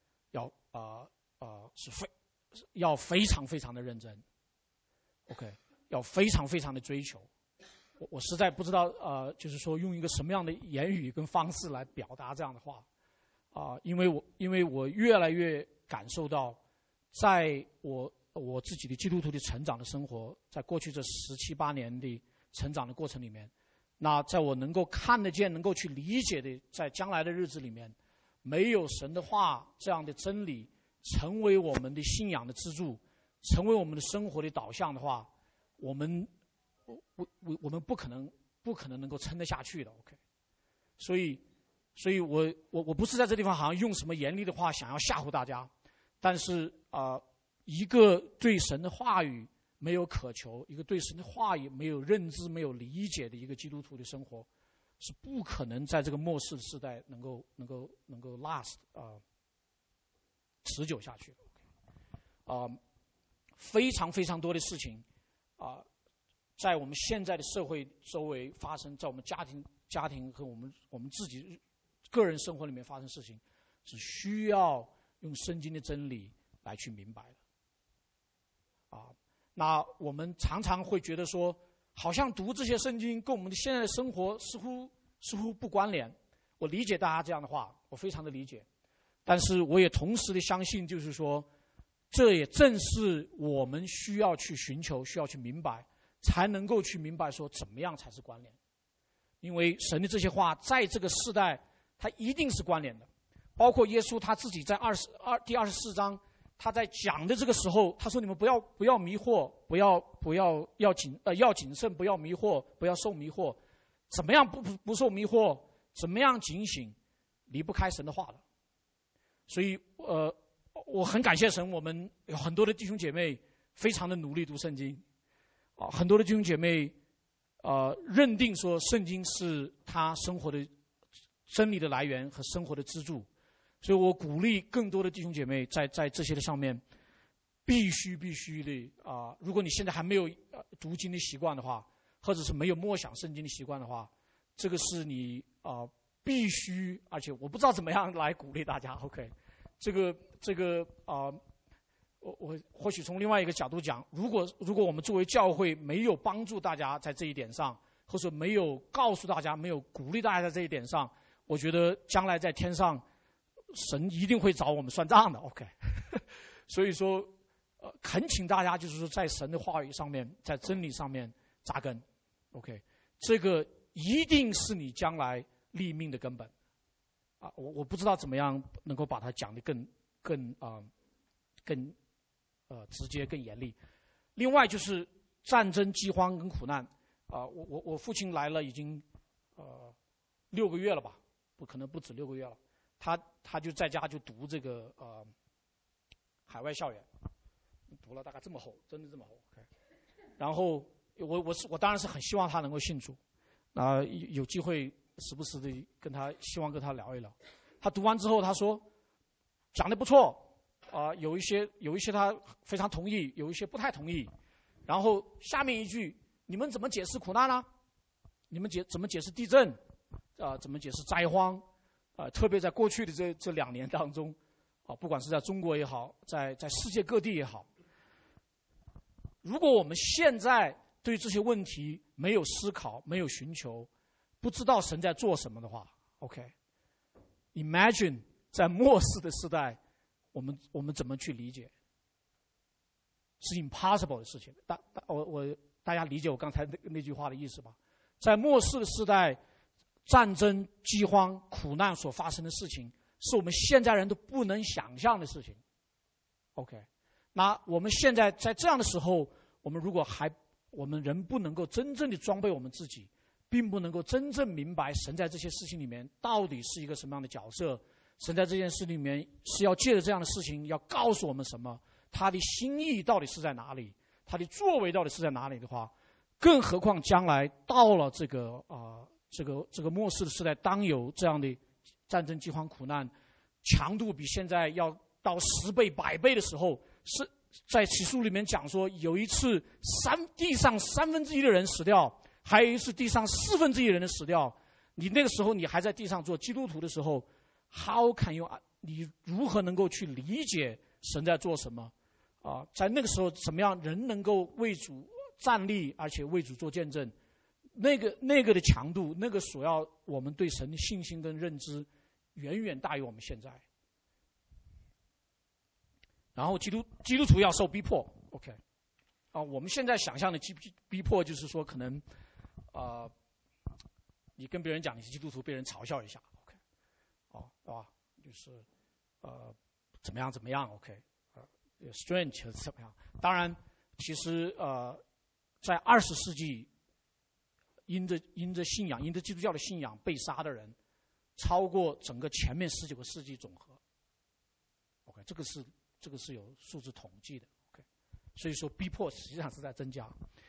要非常非常的认真。OK， 要非常非常的追求。我实在不知道就是说用一个什么样的言语跟方式来表达这样的话因为我越来越感受到，在我自己的基督徒的成长的生活，在过去这17、18年的成长的过程里面，那在我能够看得见、能够去理解的，在将来的日子里面，没有神的话这样的真理成为我们的信仰的支柱，成为我们的生活的导向的话，我们不可能能够撑得下去的。 OK， 所以我不是在这地方好像用什么严厉的话想要吓唬大家，但是一个对神的话语没有渴求，一个对神的话语没有认知、没有理解的一个基督徒的生活，是不可能在这个末世时代能够 last 持久下去的。非常非常多的事情在我们现在的社会周围发生，在我们家庭和我们自己个人生活里面发生事情，是需要用圣经的真理来去明白的。那我们常常会觉得说，好像读这些圣经跟我们的现在的生活似乎不关联。我理解大家这样的话，我非常的理解，但是我也同时的相信，就是说，这也正是我们需要去寻求、需要去明白，才能够去明白说怎么样才是关联。因为神的这些话在这个世代它一定是关联的，包括耶稣他自己在第24章他在讲的这个时候，他说你们不要迷惑，要谨慎，不要迷惑，不要受迷惑。怎么样不受迷惑？怎么样警醒？离不开神的话了。所以我很感谢神，我们有很多的弟兄姐妹非常的努力读圣经很多的弟兄姐妹认定说圣经是他生活的真理的来源和生活的支柱，所以我鼓励更多的弟兄姐妹在这些的上面，必须的如果你现在还没有读经的习惯的话，或者是没有默想圣经的习惯的话，这个是你必须，而且我不知道怎么样来鼓励大家。OK， 这个我或许从另外一个角度讲，如果我们作为教会没有帮助大家在这一点上，或者没有告诉大家、没有鼓励大家在这一点上，我觉得将来在天上，神一定会找我们算账的。OK， 所以说，恳请大家就是说，在神的话语上面，在真理上面扎根。OK， 这个一定是你将来立命的根本。我不知道怎么样能够把它讲得更直接、更严厉。另外就是战争、饥荒跟苦难。我父亲来了已经6个月了吧，可能不止6个月了。他就在家就读这个海外校园，读了大概这么厚，真的这么厚。Okay， 然后我当然是很希望他能够信主，有机会时不时的希望跟他聊一聊。他读完之后他说讲得不错。有一些他非常同意，有一些不太同意。然后下面一句，你们怎么解释苦难呢？你们怎么解释地震？怎么解释灾荒？特别在过去的这2年当中，不管是在中国也好，在世界各地也好，如果我们现在对这些问题没有思考、没有寻求，不知道神在做什么的话 ，OK，imagine 在末世的时代。我们怎么去理解？是 impossible 的事情。大家理解我刚才那句话的意思吧？在末世的时代，战争、饥荒、苦难所发生的事情，是我们现在人都不能想象的事情。OK， 那我们现在在这样的时候，我们人不能够真正的装备我们自己，并不能够真正明白神在这些事情里面到底是一个什么样的角色。神在这件事里面是要借着这样的事情要告诉我们什么，他的心意到底是在哪里，他的作为到底是在哪里的话，更何况将来到了这个末世的时代，当有这样的战争、饥荒、苦难，强度比现在要到10倍、100倍的时候，是在启示录里面讲说，有一次地上1/3的人死掉，还有一次地上1/4的人死掉。你那个时候你还在地上做基督徒的时候。How can you？ 你如何能够去理解神在做什么？在那个时候，怎么样人能够为主站立，而且为主做见证？那个的强度，那个所要我们对神的信心跟认知，远远大于我们现在。然后基督徒要受逼迫 ，OK？ 我们现在想象的逼迫就是说，可能你跟别人讲你是基督徒，被人嘲笑一下。就是怎么样 ，OK， strange 怎么样？当然，其实在20世纪，因着信仰，因着基督教的信仰被杀的人，超过整个前面19个世纪总和。OK， 这个是有数字统计的。OK， 所以说逼迫实际上是在增加。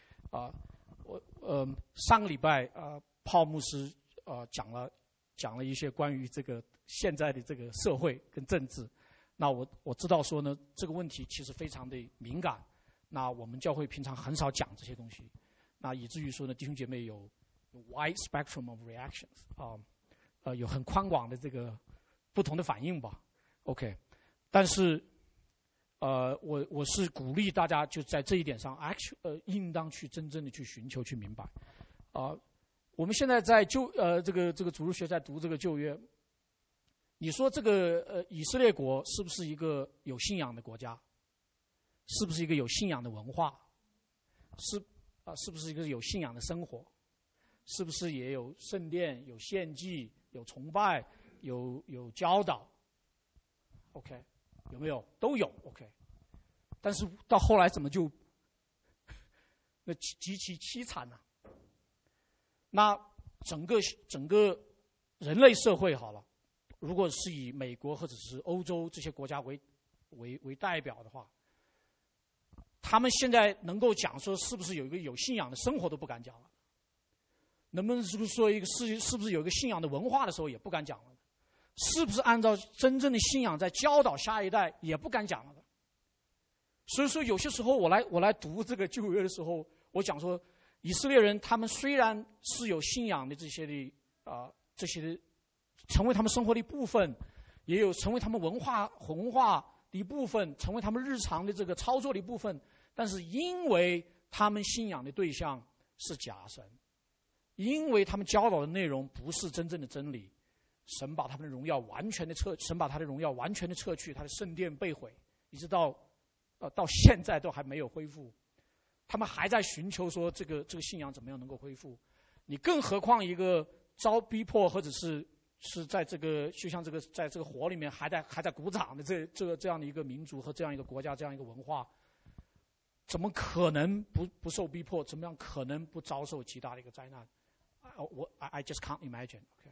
上个礼拜泡牧师讲了一些关于这个现在的这个社会跟政治，那我知道说呢，这个问题其实非常的敏感，那我们教会平常很少讲这些东西，那以至于说呢，弟兄姐妹有 wide spectrum of reactions 有很宽广的这个不同的反应吧 ，OK， 但是我是鼓励大家就在这一点上应当去真正的去寻求去明白我们现在在这个主日学在读这个旧约，你说这个以色列国是不是一个有信仰的国家？是不是一个有信仰的文化？是不是一个有信仰的生活？是不是也有圣殿、有献祭、有崇拜、有教导 ？OK， 有没有？都有 OK。但是到后来怎么就那极其凄惨呢？那整个人类社会好了，如果是以美国或者是欧洲这些国家为代表的话，他们现在能够讲说是不是有一个有信仰的生活都不敢讲了。 能不能说一个是不是有一个信仰的文化的时候，也不敢讲了。是不是按照真正的信仰在教导下一代，也不敢讲了的。所以说，有些时候我来读这个旧约的时候，我讲说，以色列人他们虽然是有信仰的这些的成为他们生活的一部分，也有成为他们文化的一部分，成为他们日常的这个操作的一部分，但是因为他们信仰的对象是假神，因为他们教导的内容不是真正的真理，神把他们的荣耀完全的撤去，他的圣殿被毁，一直到现在都还没有恢复。他们还在寻求说这个信仰怎么样能够恢复。你更何况一个遭逼迫或者是在这个就像这个在这个火里面还在鼓掌的这样的一个民族和这样一个国家，这样一个文化，怎么可能不受逼迫？怎么样可能不遭受极大的一个灾难？I just can't imagine. OK。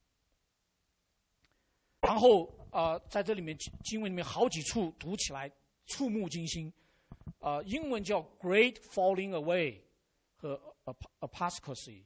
然后在这里面经文里面好几处读起来触目惊心。英文叫 Great Falling Away 和 Apostasy。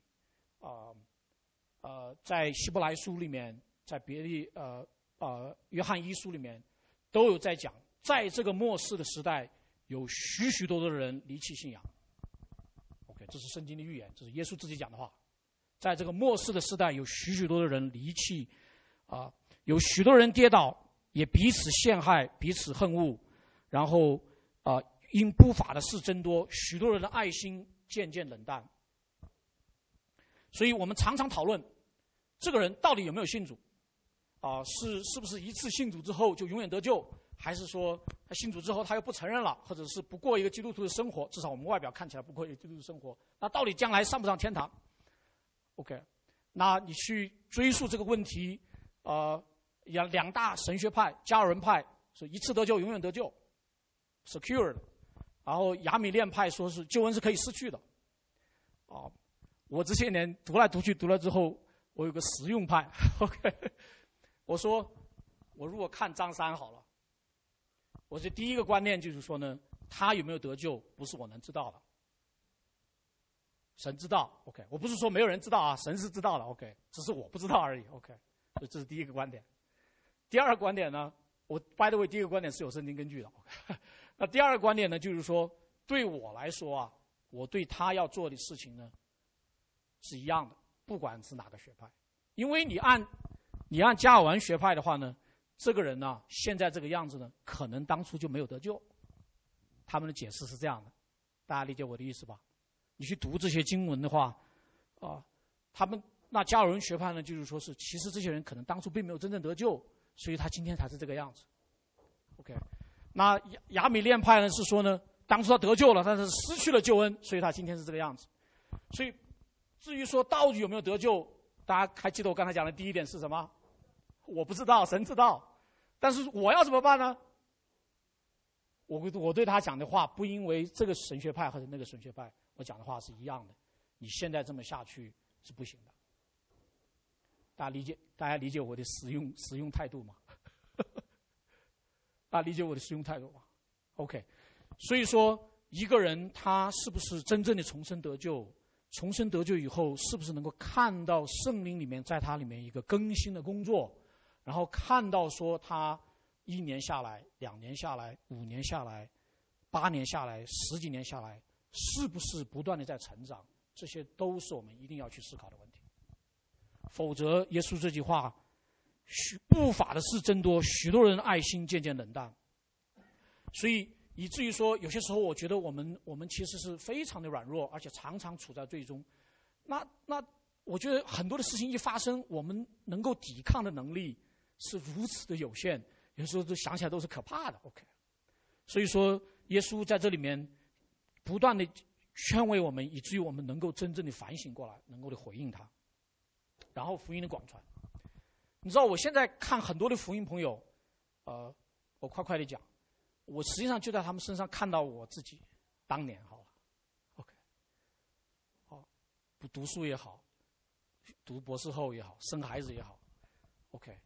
在希伯来书里面，在别的约翰一书里面都有在讲，在这个末世的时代，有许许多多的人离弃信仰。OK， 这是圣经的预言，这是耶稣自己讲的话。在这个末世的时代，有许许多的人离弃，有许多人跌倒，也彼此陷害，彼此恨恶，然后因不法的事增多，许多人的爱心渐渐冷淡。所以我们常常讨论，这个人到底有没有信主？是不是一次信主之后就永远得救？还是说他信主之后他又不承认了，或者是不过一个基督徒的生活？至少我们外表看起来不过一个基督徒的生活。那到底将来上不上天堂 ？OK， 那你去追溯这个问题，两大神学派，加尔文派是一次得救永远得救 ，secured。然后亚米念派说是救恩是可以失去的。我这些年读来读去读了之后，我有个实用派 ，OK， 我说我如果看张三好了，我的第一个观念就是说呢，他有没有得救不是我能知道的，神知道 ，OK， 我不是说没有人知道啊，神是知道的 ，OK， 只是我不知道而已 ，OK， 所以这是第一个观点。第二个观点呢，by the way， 第一个观点是有圣经根据的 ，OK， 那第二个观点呢，就是说对我来说啊，我对他要做的事情呢是一样的，不管是哪个学派，因为你按加尔文学派的话呢，这个人呢现在这个样子呢，可能当初就没有得救。他们的解释是这样的，大家理解我的意思吧？你去读这些经文的话，他们那加尔文学派呢，就是说是其实这些人可能当初并没有真正得救，所以他今天才是这个样子。OK， 那亚米念派呢是说呢，当初他得救了，但是失去了救恩，所以他今天是这个样子。所以至于说到底有没有得救，大家还记得我刚才讲的第一点是什么？我不知道，神知道。但是我要怎么办呢？我对他讲的话，不因为这个神学派或者那个神学派，我讲的话是一样的。你现在这么下去是不行的。大家理解我的实用态度吗？大家理解我的实用态度吗 ？OK， 所以说一个人他是不是真正的重生得救？重生得救以后，是不是能够看到圣灵里面在他里面一个更新的工作，然后看到说他1年下来、2年下来、5年下来、8年下来、10几年下来，是不是不断的在成长？这些都是我们一定要去思考的问题。否则，耶稣这句话，不法的事增多，许多人爱心渐渐冷淡。所以以至于说，有些时候我觉得我们其实是非常的软弱，而且常常处在最终。那我觉得很多的事情一发生，我们能够抵抗的能力是如此的有限，有时候都想起来都是可怕的。OK， 所以说耶稣在这里面不断的劝慰我们，以至于我们能够真正的反省过来，能够的回应他，然后福音的广传。你知道我现在看很多的福音朋友，我快的讲。我实际上就在他们身上看到我自己当年好了 ，OK， 不读书也好，读博士后也好，生孩子也好 ，OK，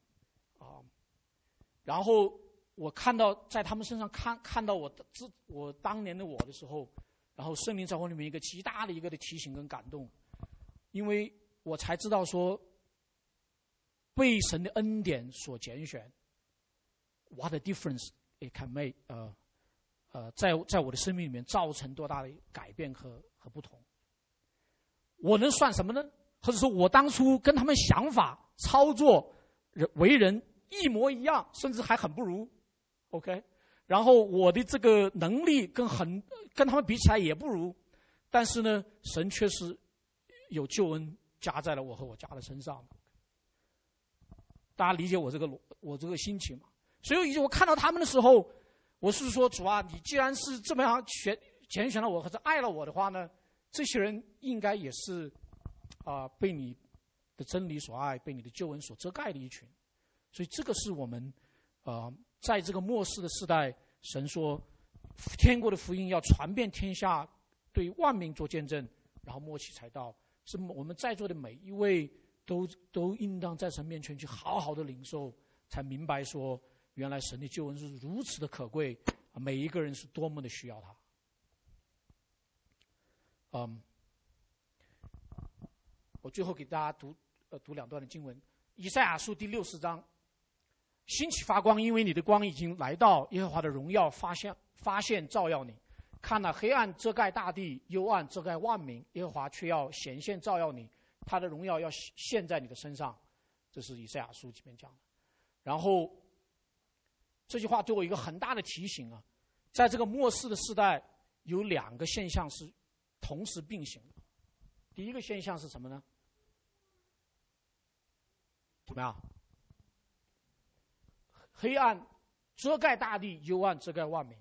然后我看到在他们身上看到我当年的我的时候，然后圣灵在我里面一个极大的一个的提醒跟感动， 因为我才知道说，被神的恩典所拣选 ，what a difference it can make， 在我的生命里面造成多大的改变和不同。我能算什么呢？或者说我当初跟他们想法、操作、为人一模一样，甚至还很不如 ，OK。然后我的这个能力跟他们比起来也不如，但是呢，神却是有救恩加在了我和我家的身上。大家理解我这个心情吗？所以我看到他们的时候，我是说主啊，你既然是这么样拣选了我或者爱了我的话呢，这些人应该也是被你的真理所爱，被你的救恩所遮盖的一群。所以这个是我们在这个末世的时代，神说天国的福音要传遍天下，对万民做见证，然后末期才到。是我们在座的每一位都应当在神面前去好好的领受，才明白说原来神的救恩是如此的可贵，每一个人是多么的需要他。我最后给大家读两段的经文，以赛亚书第60章。兴起发光，因为你的光已经来到，耶和华的荣耀发现照耀你。看了黑暗遮盖大地，幽暗遮盖万民，耶和华却要显现照耀你，他的荣耀要现在你的身上。这是以赛亚书里面讲的。然后这句话对我一个很大的提醒啊，在这个末世的时代，有两个现象是同时并行的。第一个现象是什么呢？怎么样？黑暗遮盖大地，幽暗遮盖万民。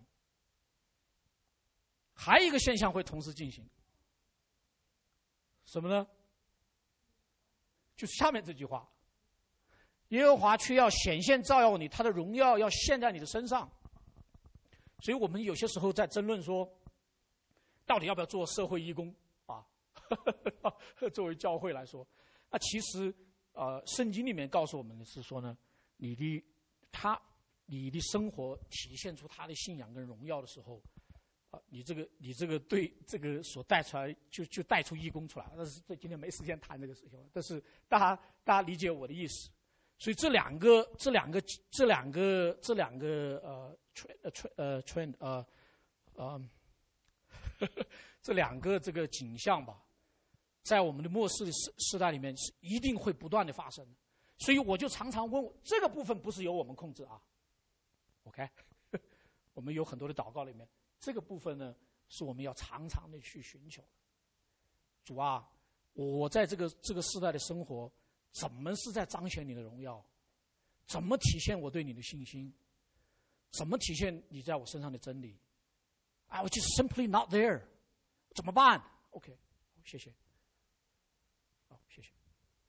还有一个现象会同时进行，什么呢？就是下面这句话：耶和华却要显现照耀你，他的荣耀要现在你的身上。所以我们有些时候在争论说，到底要不要做社会义工啊？作为教会来说，那其实圣经里面告诉我们的是说呢，你的生活体现出他的信仰跟荣耀的时候，你这个对这个所带出来就带出义工出来。但是今天没时间谈这个事情了。但是大家理解我的意思。所以这两个这两个这个景象吧，在我们的末世的时代里面是一定会不断的发生的。所以我就常常问，这个部分不是由我们控制啊 ，OK？ 我们有很多的祷告里面，这个部分呢是我们要常常的去寻求。主啊，我在这个时代的生活，怎么是在彰显你的荣耀？怎么体现我对你的信心？怎么体现你在我身上的真理？I was just simply not there， 怎么办 ？OK， 谢谢。好，谢谢。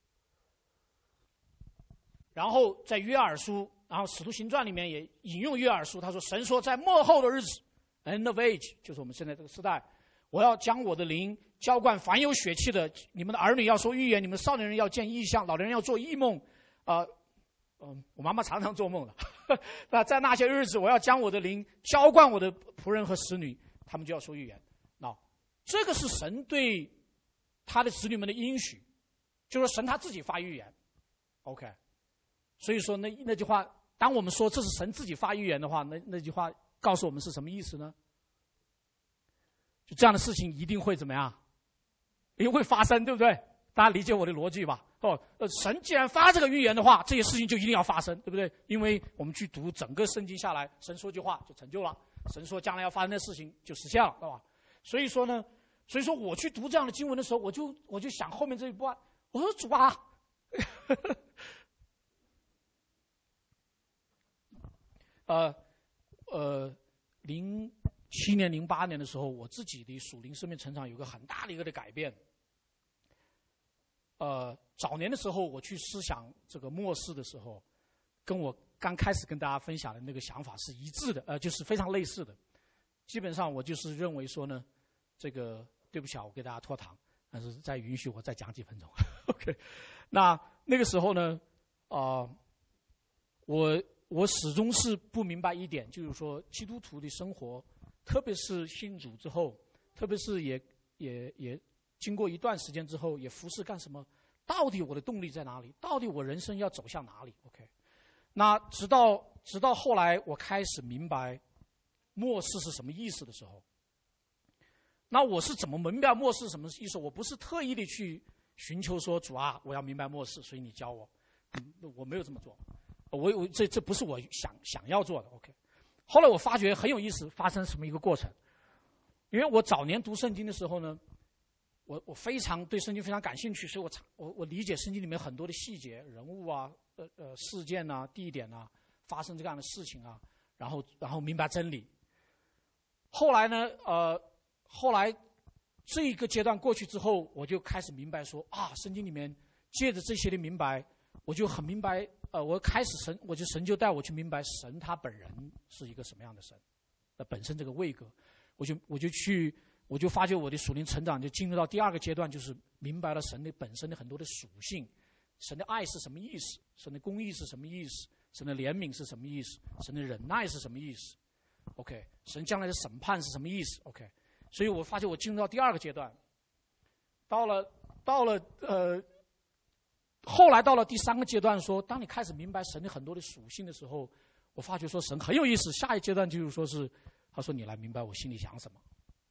然后在约珥书，然后使徒行传里面也引用约珥书，他说：“神说，在末后的日子 ，end of age， 就是我们现在这个时代，我要将我的灵浇灌凡有血气的，你们的儿女要说预言，你们少年人要见异象，老年人要做异梦。”我妈妈常常做梦的。那在那些日子，我要将我的灵浇灌我的仆人和使女，他们就要说预言。那这个是神对他的子女们的应许，就是神他自己发预言。OK。所以说那句话，当我们说这是神自己发预言的话，那句话告诉我们是什么意思呢？就这样的事情一定会怎么样？一定会发生，对不对？大家理解我的逻辑吧？神既然发这个预言的话，这些事情就一定要发生，对不对？因为我们去读整个圣经下来，神说句话就成就了，神说将来要发生的事情就实现了，对吧？所以说我去读这样的经文的时候，我就想后面这一段，我说主啊。07年、08年的时候，我自己的属灵生命成长有个很大的一个的改变。早年的时候，我去思想这个末世的时候，跟我刚开始跟大家分享的那个想法是一致的，就是非常类似的。基本上我就是认为说呢，这个对不起啊，我给大家拖堂，但是再允许我再讲几分钟。OK， 那个时候呢，我始终是不明白一点，就是说基督徒的生活，特别是信主之后，特别是也经过一段时间之后，也服侍干什么？到底我的动力在哪里？到底我人生要走向哪里 ？OK， 那直到后来我开始明白末世是什么意思的时候，那我是怎么明白末世是什么意思？我不是特意的去寻求说主啊，我要明白末世，所以你教我，我没有这么做，这不是我想要做的。OK， 后来我发觉很有意思，发生什么一个过程？因为我早年读圣经的时候呢，我非常对圣经非常感兴趣，所以我理解圣经里面很多的细节、人物啊、事件啊、地点啊，发生这样的事情啊，然后明白真理。后来呢，后来这个阶段过去之后，我就开始明白说啊，圣经里面借着这些的明白，我就很明白，我开始神就带我去明白神他本人是一个什么样的神，本身这个位格，我就发觉我的属灵成长就进入到第二个阶段，就是明白了神的本身的很多的属性，神的爱是什么意思，神的公义是什么意思，神的怜悯是什么意思，神的忍耐是什么意思 ，OK， 神将来的审判是什么意思 ，OK， 所以我发觉我进入到第二个阶段，后来到了第三个阶段说，当你开始明白神的很多的属性的时候，我发觉说神很有意思，下一阶段就是说是他说你来明白我心里想什么。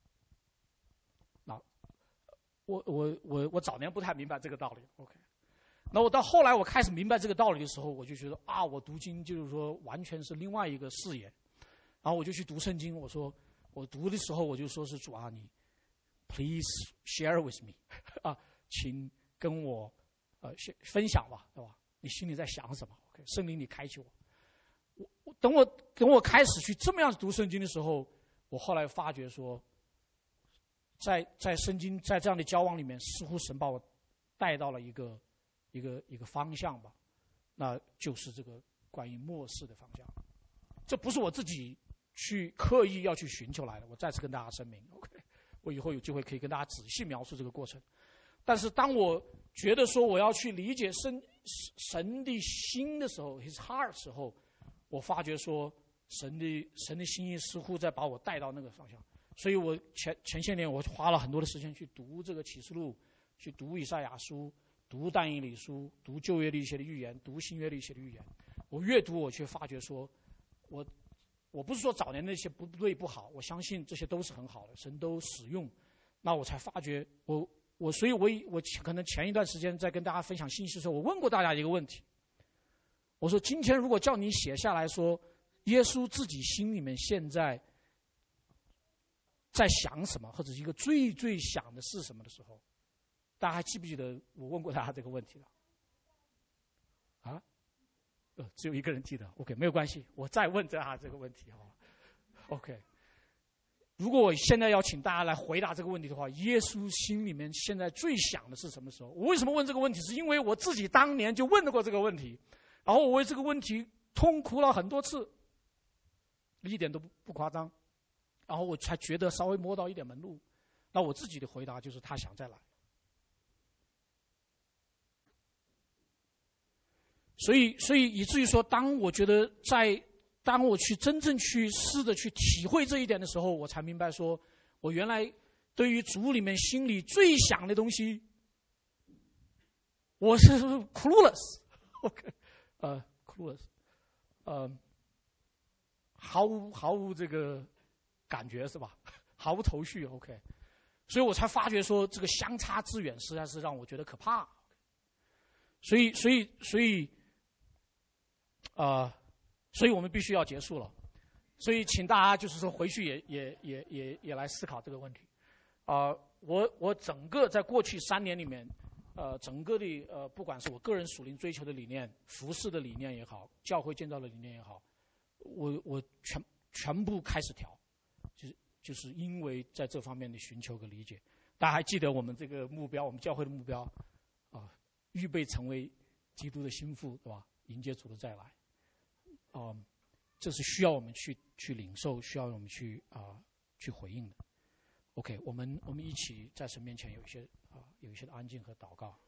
那我早年不太明白这个道理 ，OK。那我到后来我开始明白这个道理的时候，我就觉得啊，我读经就是说完全是另外一个视野。然后我就去读圣经，我说我读的时候我就说是主啊，你 please share with me 啊，请跟我分享吧，对吧？你心里在想什么 ？OK， 圣灵你开启我。等我开始去这么样读圣经的时候，我后来发觉说，在圣经在这样的交往里面，似乎神把我带到了一个方向吧，那就是这个关于末世的方向。这不是我自己去刻意要去寻求来的，我再次跟大家声明 ，OK， 我以后有机会可以跟大家仔细描述这个过程。但是当我觉得说我要去理解神的心的时候 ，His heart 的时候，我发觉说神的心意似乎在把我带到那个方向。所以我前些年我花了很多的时间去读这个启示录，去读以赛亚书，读但以理书，读旧约的一些的预言，读新约的一些的预言。我越读我却发觉说，我不是说早年那些不对不好，我相信这些都是很好的，神都使用。那我才发觉所以我可能前一段时间在跟大家分享信息的时候，我问过大家一个问题，我说今天如果叫你写下来说，耶稣自己心里面现在在想什么，或者是一个最最想的是什么的时候，大家还记不记得我问过大家这个问题了？啊？只有一个人记得 ，OK， 没有关系，我再问大家这个问题好了 ，OK。如果我现在要请大家来回答这个问题的话，耶稣心里面现在最想的是什么时候？我为什么问这个问题？是因为我自己当年就问过这个问题，然后我为这个问题痛苦了很多次，一点都不夸张，然后我才觉得稍微摸到一点门路。那我自己的回答就是他想再来。所以以至于说，当我觉得当我去真正去试着去体会这一点的时候，我才明白说，我原来对于主里面心里最想的东西，我是 clueless，OK， clueless， 毫无这个感觉是吧？毫无头绪 ，OK， 所以我才发觉说，这个相差之远，实在是让我觉得可怕。所以我们必须要结束了，所以请大家就是说回去也来思考这个问题。我整个在过去3年里面，整个的不管是我个人属灵追求的理念、服事的理念也好，教会建造的理念也好，我全部开始调，就是因为在这方面的寻求和理解。大家还记得我们这个目标，我们教会的目标预备成为基督的心腹，对吧？迎接主的再来。这是需要我们去领受，需要我们去回应的。OK， 我们一起在神面前有一些的安静和祷告。